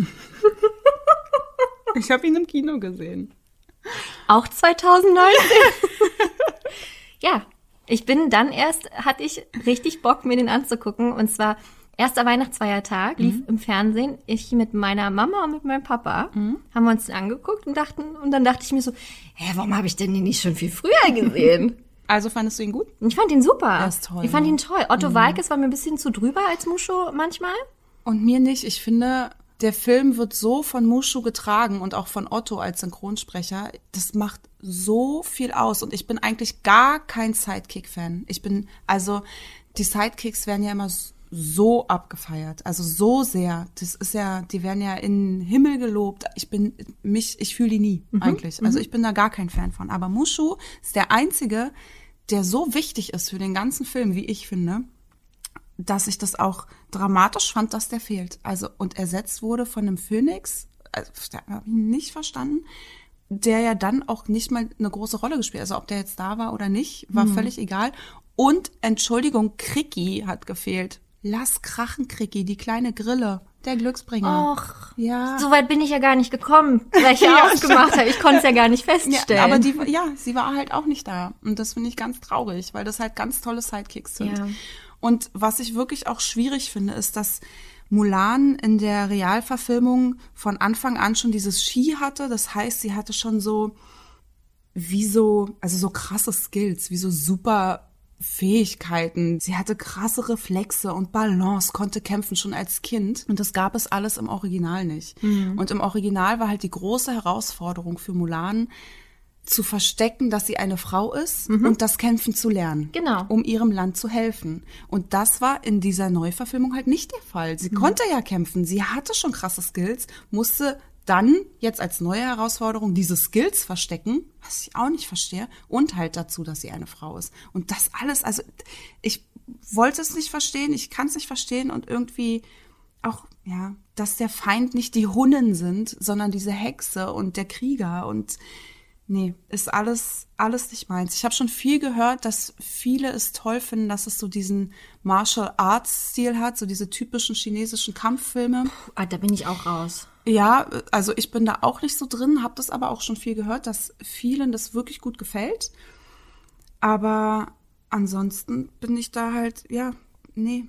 Ich habe ihn im Kino gesehen. Auch 2019? Ja, ich bin dann hatte ich richtig Bock, mir den anzugucken. Und zwar erster Weihnachtsfeiertag, lief im Fernsehen. Ich mit meiner Mama und mit meinem Papa haben wir uns den angeguckt und dann dachte ich mir so, warum habe ich denn den nicht schon viel früher gesehen? Also fandest du ihn gut? Ich fand ihn super. Er ist toll. Ich fand ihn toll. Otto Waalkes war mir ein bisschen zu drüber als Mushu manchmal. Und mir nicht. Ich finde, der Film wird so von Mushu getragen und auch von Otto als Synchronsprecher. Das macht so viel aus. Und ich bin eigentlich gar kein Sidekick-Fan. Die Sidekicks werden ja immer so abgefeiert. Also so sehr. Das ist ja, die werden ja in den Himmel gelobt. Ich fühle die nie eigentlich. Also ich bin da gar kein Fan von. Aber Mushu ist der Einzige, der so wichtig ist für den ganzen Film, wie ich finde, dass ich das auch dramatisch fand, dass der fehlt. Also, und ersetzt wurde von einem Phönix, also, das habe ich nicht verstanden, der ja dann auch nicht mal eine große Rolle gespielt hat. Also, ob der jetzt da war oder nicht, war völlig egal. Und, Entschuldigung, Kricki hat gefehlt. Lass krachen, Kricki, die kleine Grille, der Glücksbringer. Och, ja. So weit bin ich ja gar nicht gekommen, weil ich ja ausgemacht habe. Ich konnte es ja gar nicht feststellen. Ja, aber sie war halt auch nicht da. Und das finde ich ganz traurig, weil das halt ganz tolle Sidekicks sind. Ja. Und was ich wirklich auch schwierig finde, ist, dass Mulan in der Realverfilmung von Anfang an schon dieses Ski hatte. Das heißt, sie hatte schon so krasse Skills, wie so super Fähigkeiten. Sie hatte krasse Reflexe und Balance, konnte kämpfen schon als Kind. Und das gab es alles im Original nicht. Und im Original war halt die große Herausforderung für Mulan, zu verstecken, dass sie eine Frau ist und das Kämpfen zu lernen, um ihrem Land zu helfen. Und das war in dieser Neuverfilmung halt nicht der Fall. Sie konnte ja kämpfen, sie hatte schon krasse Skills, musste dann jetzt als neue Herausforderung diese Skills verstecken, was ich auch nicht verstehe, und halt dazu, dass sie eine Frau ist. Und das alles, also ich wollte es nicht verstehen, ich kann es nicht verstehen und irgendwie auch, ja, dass der Feind nicht die Hunnen sind, sondern diese Hexe und der Krieger und Nee, ist alles nicht meins. Ich habe schon viel gehört, dass viele es toll finden, dass es so diesen Martial Arts Stil hat, so diese typischen chinesischen Kampffilme. Da bin ich auch raus. Ja, also ich bin da auch nicht so drin, habe das aber auch schon viel gehört, dass vielen das wirklich gut gefällt. Aber ansonsten bin ich da halt, nee.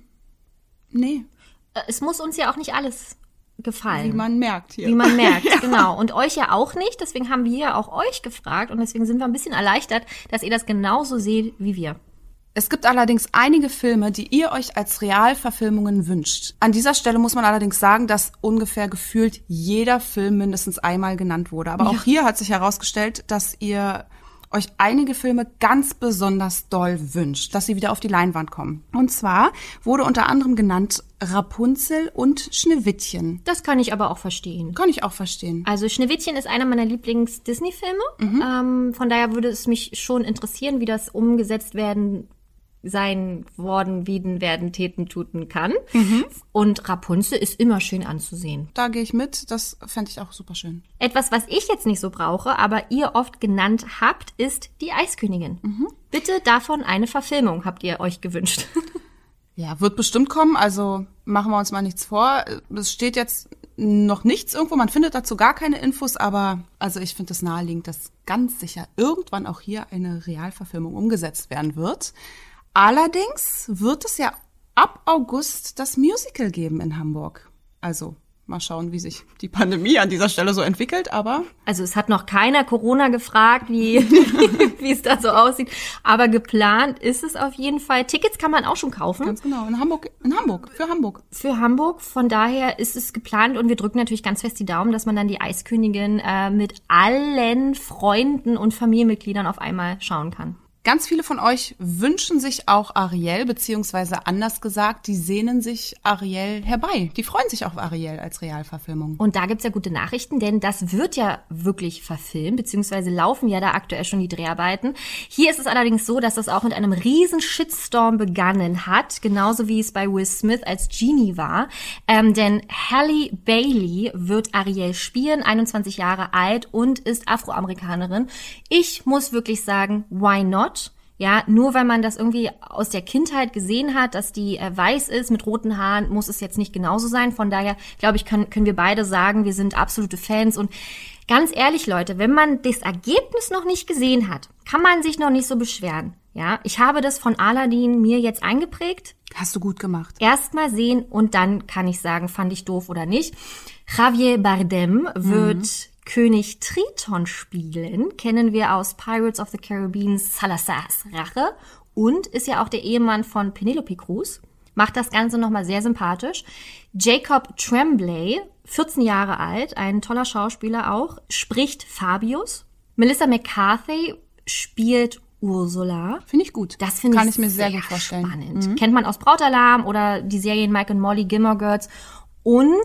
Es muss uns ja auch nicht alles gefallen. Wie man merkt hier. Wie man merkt, ja. Genau. Und euch ja auch nicht. Deswegen haben wir ja auch euch gefragt. Und deswegen sind wir ein bisschen erleichtert, dass ihr das genauso seht wie wir. Es gibt allerdings einige Filme, die ihr euch als Realverfilmungen wünscht. An dieser Stelle muss man allerdings sagen, dass ungefähr gefühlt jeder Film mindestens einmal genannt wurde. Aber auch hier hat sich herausgestellt, dass ihr euch einige Filme ganz besonders doll wünscht, dass sie wieder auf die Leinwand kommen. Und zwar wurde unter anderem genannt Rapunzel und Schneewittchen. Das kann ich aber auch verstehen. Kann ich auch verstehen. Also Schneewittchen ist einer meiner Lieblings-Disney-Filme. Von daher würde es mich schon interessieren, wie das umgesetzt werden tuten kann. Und Rapunzel ist immer schön anzusehen. Da gehe ich mit, das fände ich auch super schön. Etwas, was ich jetzt nicht so brauche, aber ihr oft genannt habt, ist die Eiskönigin. Bitte davon eine Verfilmung habt ihr euch gewünscht. Ja, wird bestimmt kommen, also machen wir uns mal nichts vor. Es steht jetzt noch nichts irgendwo, man findet dazu gar keine Infos, aber also ich finde es naheliegend, dass ganz sicher irgendwann auch hier eine Realverfilmung umgesetzt werden wird. Allerdings wird es ja ab August das Musical geben in Hamburg. Also mal schauen, wie sich die Pandemie an dieser Stelle so entwickelt, aber... Also es hat noch keiner Corona gefragt, wie es da so aussieht. Aber geplant ist es auf jeden Fall. Tickets kann man auch schon kaufen. Ganz genau, für Hamburg. Für Hamburg, von daher ist es geplant und wir drücken natürlich ganz fest die Daumen, dass man dann die Eiskönigin mit allen Freunden und Familienmitgliedern auf einmal schauen kann. Ganz viele von euch wünschen sich auch Ariel, beziehungsweise anders gesagt, die sehnen sich Ariel herbei. Die freuen sich auf Ariel als Realverfilmung. Und da gibt's ja gute Nachrichten, denn das wird ja wirklich verfilmt, beziehungsweise laufen ja da aktuell schon die Dreharbeiten. Hier ist es allerdings so, dass das auch mit einem riesen Shitstorm begonnen hat, genauso wie es bei Will Smith als Genie war. Denn Halle Bailey wird Ariel spielen, 21 Jahre alt und ist Afroamerikanerin. Ich muss wirklich sagen, why not? Ja, nur weil man das irgendwie aus der Kindheit gesehen hat, dass die weiß ist mit roten Haaren, muss es jetzt nicht genauso sein. Von daher, glaube ich, können wir beide sagen, wir sind absolute Fans. Und ganz ehrlich, Leute, wenn man das Ergebnis noch nicht gesehen hat, kann man sich noch nicht so beschweren. Ja, ich habe das von Aladdin mir jetzt eingeprägt. Hast du gut gemacht. Erst mal sehen und dann kann ich sagen, fand ich doof oder nicht. Javier Bardem wird König Triton spielen, kennen wir aus Pirates of the Caribbean Salazar's Rache und ist ja auch der Ehemann von Penelope Cruz. Macht das Ganze nochmal sehr sympathisch. Jacob Tremblay, 14 Jahre alt, ein toller Schauspieler auch, spricht Fabius. Melissa McCarthy spielt Ursula. Finde ich gut. Das finde Kann ich mir sehr gut vorstellen. Spannend. Kennt man aus Brautalarm oder die Serien Mike und Molly, Gilmore Girls. Und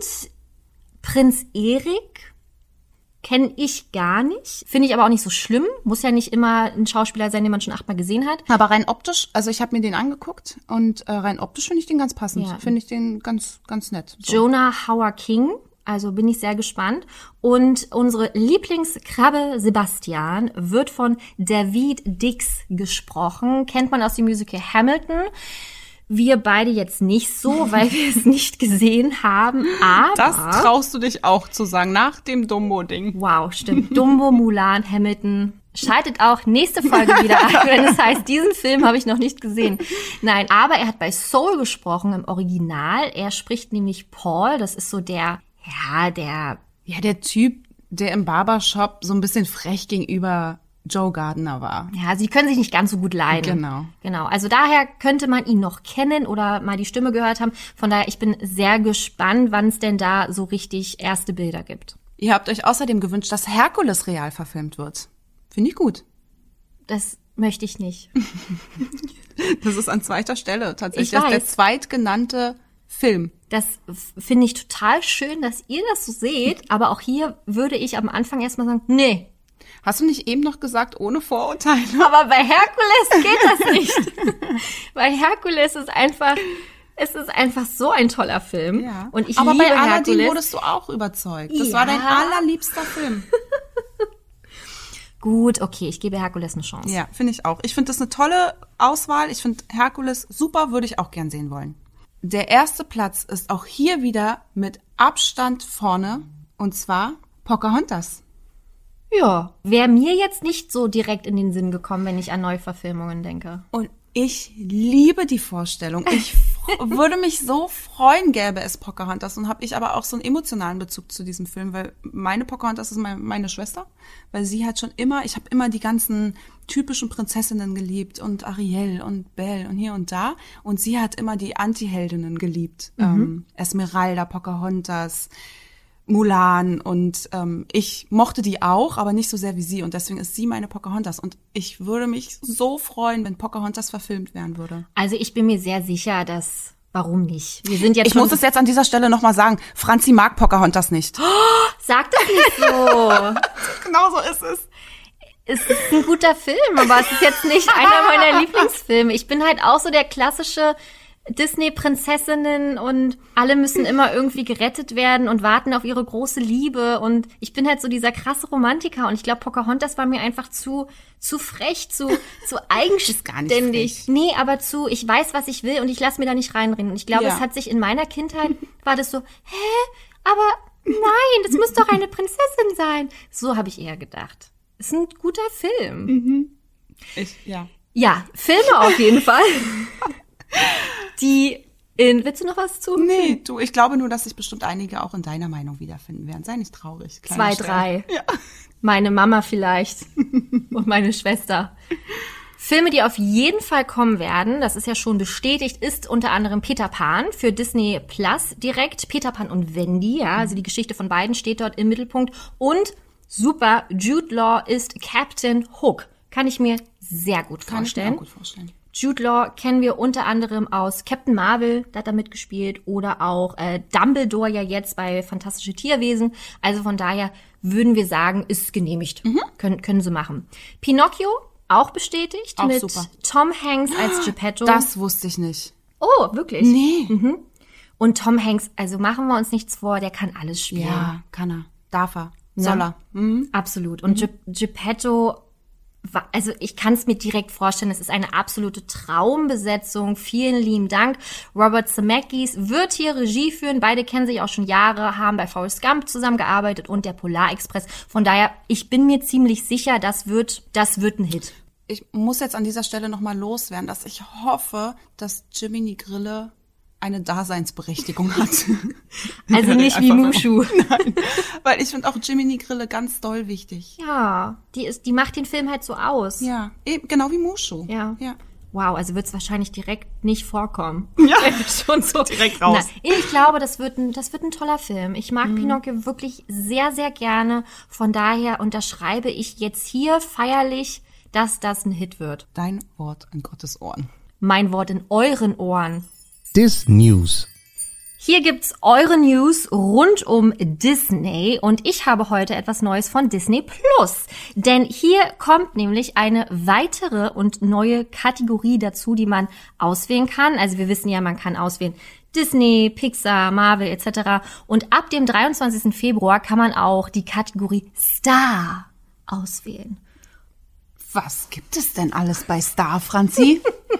Prinz Erik kenne ich gar nicht. Finde ich aber auch nicht so schlimm. Muss ja nicht immer ein Schauspieler sein, den man schon 8-mal gesehen hat. Aber rein optisch, also ich habe mir den angeguckt und rein optisch finde ich den ganz passend. Ja. Finde ich den ganz, ganz nett. So. Jonah Hauer-King, also bin ich sehr gespannt. Und unsere Lieblingskrabbe Sebastian wird von David Dix gesprochen. Kennt man aus dem Musical Hamilton. Wir beide jetzt nicht so, weil wir es nicht gesehen haben, aber... Das traust du dich auch zu sagen, nach dem Dumbo-Ding. Wow, stimmt. Dumbo, Mulan, Hamilton. Schaltet auch nächste Folge wieder ein, wenn es heißt, diesen Film habe ich noch nicht gesehen. Nein, aber er hat bei Soul gesprochen im Original. Er spricht nämlich Paul, das ist so der Typ, der im Barbershop so ein bisschen frech gegenüber Joe Gardner war. Ja, sie können sich nicht ganz so gut leiden. Genau. Also daher könnte man ihn noch kennen oder mal die Stimme gehört haben. Von daher, ich bin sehr gespannt, wann es denn da so richtig erste Bilder gibt. Ihr habt euch außerdem gewünscht, dass Herkules real verfilmt wird. Finde ich gut. Das möchte ich nicht. Das ist an zweiter Stelle tatsächlich. Das ist der zweitgenannte Film. Das finde ich total schön, dass ihr das so seht. Aber auch hier würde ich am Anfang erstmal sagen, nee. Hast du nicht eben noch gesagt, ohne Vorurteile? Aber bei Herkules geht das nicht. Bei Herkules ist einfach so ein toller Film. Ja. Und ich aber liebe bei Aladdin Herkules. wurdest du auch überzeugt. Das war dein allerliebster Film. Gut, okay, ich gebe Herkules eine Chance. Ja, finde ich auch. Ich finde das eine tolle Auswahl. Ich finde Herkules super, würde ich auch gern sehen wollen. Der erste Platz ist auch hier wieder mit Abstand vorne, und zwar Pocahontas. Ja, wäre mir jetzt nicht so direkt in den Sinn gekommen, wenn ich an Neuverfilmungen denke. Und ich liebe die Vorstellung. Ich würde mich so freuen, gäbe es Pocahontas. Und habe ich aber auch so einen emotionalen Bezug zu diesem Film, weil meine Pocahontas ist meine Schwester, weil sie hat schon immer, ich habe immer die ganzen typischen Prinzessinnen geliebt und Ariel und Belle und hier und da. Und sie hat immer die Antiheldinnen geliebt. Esmeralda, Pocahontas, Mulan, und ich mochte die auch, aber nicht so sehr wie sie, und deswegen ist sie meine Pocahontas, und ich würde mich so freuen, wenn Pocahontas verfilmt werden würde. Also ich bin mir sehr sicher, dass, warum nicht? Wir sind jetzt Ich muss es jetzt an dieser Stelle nochmal sagen, Franzi mag Pocahontas nicht. Sag das nicht so. Genau so ist es. Es ist ein guter Film, aber es ist jetzt nicht einer meiner Lieblingsfilme. Ich bin halt auch so der klassische Disney-Prinzessinnen und alle müssen immer irgendwie gerettet werden und warten auf ihre große Liebe, und ich bin halt so dieser krasse Romantiker, und ich glaube, Pocahontas war mir einfach zu frech, zu eigenständig. Ist gar nicht frech. Nee, aber ich weiß, was ich will, und ich lasse mir da nicht reinreden. Und ich glaube, es hat sich in meiner Kindheit, war das so, aber nein, das muss doch eine Prinzessin sein. So habe ich eher gedacht. Ist ein guter Film. Ja, Filme auf jeden Fall. Willst du noch was zu? Nee, ich glaube nur, dass sich bestimmt einige auch in deiner Meinung wiederfinden werden. Sei nicht traurig. 2, 3. Ja. Meine Mama vielleicht und meine Schwester. Filme, die auf jeden Fall kommen werden, das ist ja schon bestätigt, ist unter anderem Peter Pan für Disney Plus direkt. Peter Pan und Wendy, ja, also die Geschichte von beiden steht dort im Mittelpunkt. Und super, Jude Law ist Captain Hook. Kann ich mir sehr gut vorstellen. Kann ich mir auch gut vorstellen. Jude Law kennen wir unter anderem aus Captain Marvel, da hat er mitgespielt, oder auch Dumbledore ja jetzt bei Fantastische Tierwesen. Also von daher würden wir sagen, ist genehmigt. Können sie machen. Pinocchio, auch bestätigt, auch mit super. Tom Hanks als Geppetto. Das wusste ich nicht. Oh, wirklich? Nee. Und Tom Hanks, also machen wir uns nichts vor, der kann alles spielen. Ja, kann er. Darf er. Soll er. Absolut. Und Geppetto, also ich kann es mir direkt vorstellen, es ist eine absolute Traumbesetzung. Vielen lieben Dank. Robert Zemeckis wird hier Regie führen. Beide kennen sich auch schon Jahre, haben bei Forrest Gump zusammengearbeitet und der Polarexpress. Von daher, ich bin mir ziemlich sicher, das wird ein Hit. Ich muss jetzt an dieser Stelle nochmal loswerden, dass ich hoffe, dass Jiminy Grille eine Daseinsberechtigung hat. Also nicht wie Mushu. Nein, weil ich finde auch Jiminy Grille ganz doll wichtig. Ja, die macht den Film halt so aus. Ja, eben, genau wie Mushu. Ja. Wow, also wird es wahrscheinlich direkt nicht vorkommen. Ja, schon so direkt raus. Na, ich glaube, das wird ein toller Film. Ich mag Pinocchio wirklich sehr, sehr gerne. Von daher unterschreibe ich jetzt hier feierlich, dass das ein Hit wird. Dein Wort in Gottes Ohren. Mein Wort in euren Ohren. News. Hier gibt's eure News rund um Disney, und ich habe heute etwas Neues von Disney Plus. Denn hier kommt nämlich eine weitere und neue Kategorie dazu, die man auswählen kann. Also wir wissen ja, man kann auswählen Disney, Pixar, Marvel etc. Und ab dem 23. Februar kann man auch die Kategorie Star auswählen. Was gibt es denn alles bei Star, Franzi?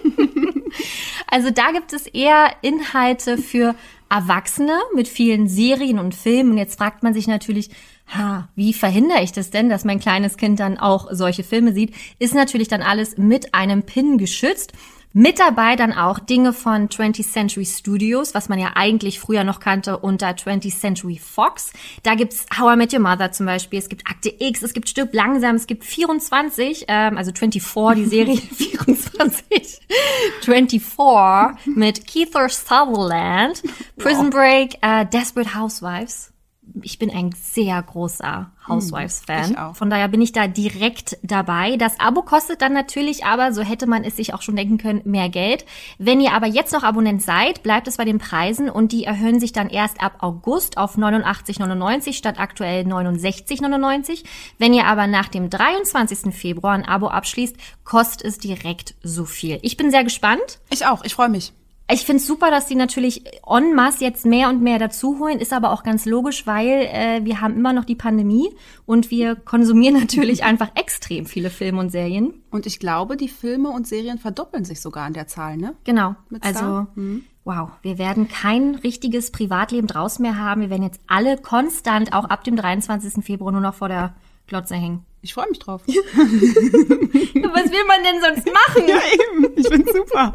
Also da gibt es eher Inhalte für Erwachsene mit vielen Serien und Filmen. Und jetzt fragt man sich natürlich, wie verhindere ich das denn, dass mein kleines Kind dann auch solche Filme sieht? Ist natürlich dann alles mit einem Pin geschützt. Mit dabei dann auch Dinge von 20th Century Studios, was man ja eigentlich früher noch kannte unter 20th Century Fox. Da gibt's How I Met Your Mother zum Beispiel, es gibt Akte X, es gibt Stirb langsam, es gibt 24, also 24, die Serie 24, 24 mit Kiefer Sutherland, Prison Break, Desperate Housewives. Ich bin ein sehr großer Housewives-Fan. Ich auch. Von daher bin ich da direkt dabei. Das Abo kostet dann natürlich aber, so hätte man es sich auch schon denken können, mehr Geld. Wenn ihr aber jetzt noch Abonnent seid, bleibt es bei den Preisen, und die erhöhen sich dann erst ab August auf 89,99 statt aktuell 69,99. Wenn ihr aber nach dem 23. Februar ein Abo abschließt, kostet es direkt so viel. Ich bin sehr gespannt. Ich auch, ich freue mich. Ich finde es super, dass die natürlich en masse jetzt mehr und mehr dazu holen, ist aber auch ganz logisch, weil wir haben immer noch die Pandemie und wir konsumieren natürlich einfach extrem viele Filme und Serien. Und ich glaube, die Filme und Serien verdoppeln sich sogar an der Zahl, ne? Genau, Mit also Star? wow, wir werden kein richtiges Privatleben draus mehr haben. Wir werden jetzt alle konstant auch ab dem 23. Februar nur noch vor der Glotze hängen. Ich freue mich drauf. Was will man denn sonst machen? Ja, eben. Ich find's super.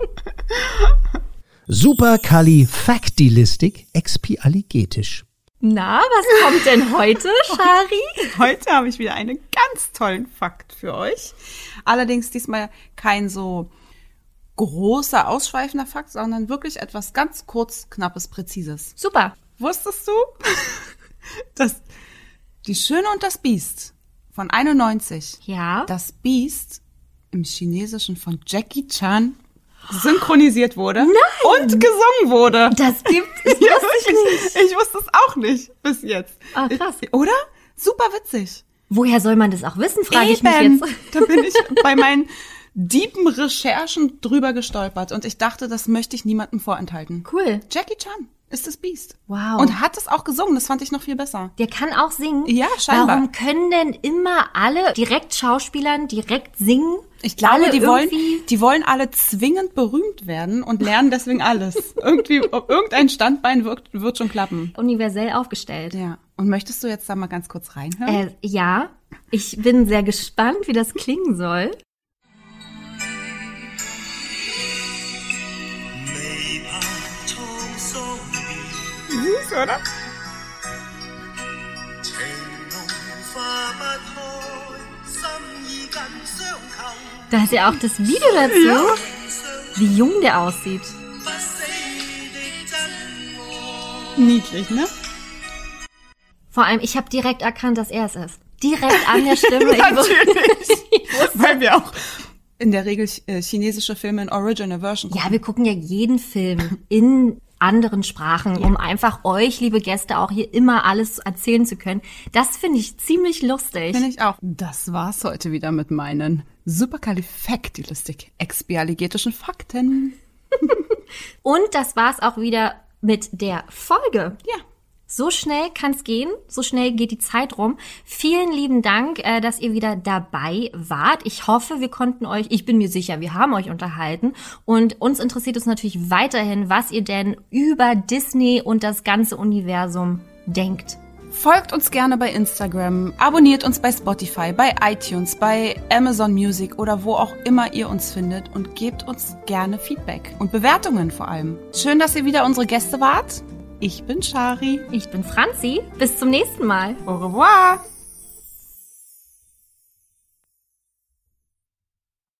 Superkalifaktilistik-expialigetisch. Na, was kommt denn heute, Shari? Heute habe ich wieder einen ganz tollen Fakt für euch. Allerdings diesmal kein so großer, ausschweifender Fakt, sondern wirklich etwas ganz kurz, knappes, präzises. Super. Wusstest du, dass Die Schöne und das Biest von 91, Ja. das Biest im Chinesischen von Jackie Chan synchronisiert wurde und gesungen wurde. Das gibt es Ja, wusste ich nicht. ich wusste es auch nicht bis jetzt. Ah, krass. Oder? Super witzig. Woher soll man das auch wissen, frage ich mich Eben. jetzt. Da bin ich bei meinen deepen Recherchen drüber gestolpert und ich dachte, das möchte ich niemandem vorenthalten. Cool. Jackie Chan ist das Biest. Wow. Und hat es auch gesungen, das fand ich noch viel besser. Der kann auch singen. Ja, scheinbar. Warum können denn immer alle direkt Schauspielern direkt singen? Ich glaube, Alle die irgendwie- wollen alle zwingend berühmt werden und lernen deswegen alles. Irgendwie, irgendein Standbein wird schon klappen. Universell aufgestellt. Ja. Und möchtest du jetzt da mal ganz kurz reinhören? Ja, ich bin sehr gespannt, wie das klingen soll. Süß, oder? Da ist ja auch das Video dazu, wie jung der aussieht. Niedlich, ne? Vor allem, ich habe direkt erkannt, dass er es ist. Direkt an der Stimme. Natürlich. Weil wir auch in der Regel chinesische Filme in Original Version gucken. Ja, wir gucken ja jeden Film in anderen Sprachen, um einfach euch, liebe Gäste, auch hier immer alles erzählen zu können. Das finde ich ziemlich lustig. Finde ich auch. Das war's heute wieder mit meinen superkalifaktilistik-expialigetischen Fakten. Und das war's auch wieder mit der Folge. Ja. So schnell kann's gehen, so schnell geht die Zeit rum. Vielen lieben Dank, dass ihr wieder dabei wart. Ich hoffe, wir konnten euch, ich bin mir sicher, wir haben euch unterhalten. Und uns interessiert es natürlich weiterhin, was ihr denn über Disney und das ganze Universum denkt. Folgt uns gerne bei Instagram, abonniert uns bei Spotify, bei iTunes, bei Amazon Music oder wo auch immer ihr uns findet und gebt uns gerne Feedback und Bewertungen vor allem. Schön, dass ihr wieder unsere Gäste wart. Ich bin Shari. Ich bin Franzi. Bis zum nächsten Mal. Au revoir.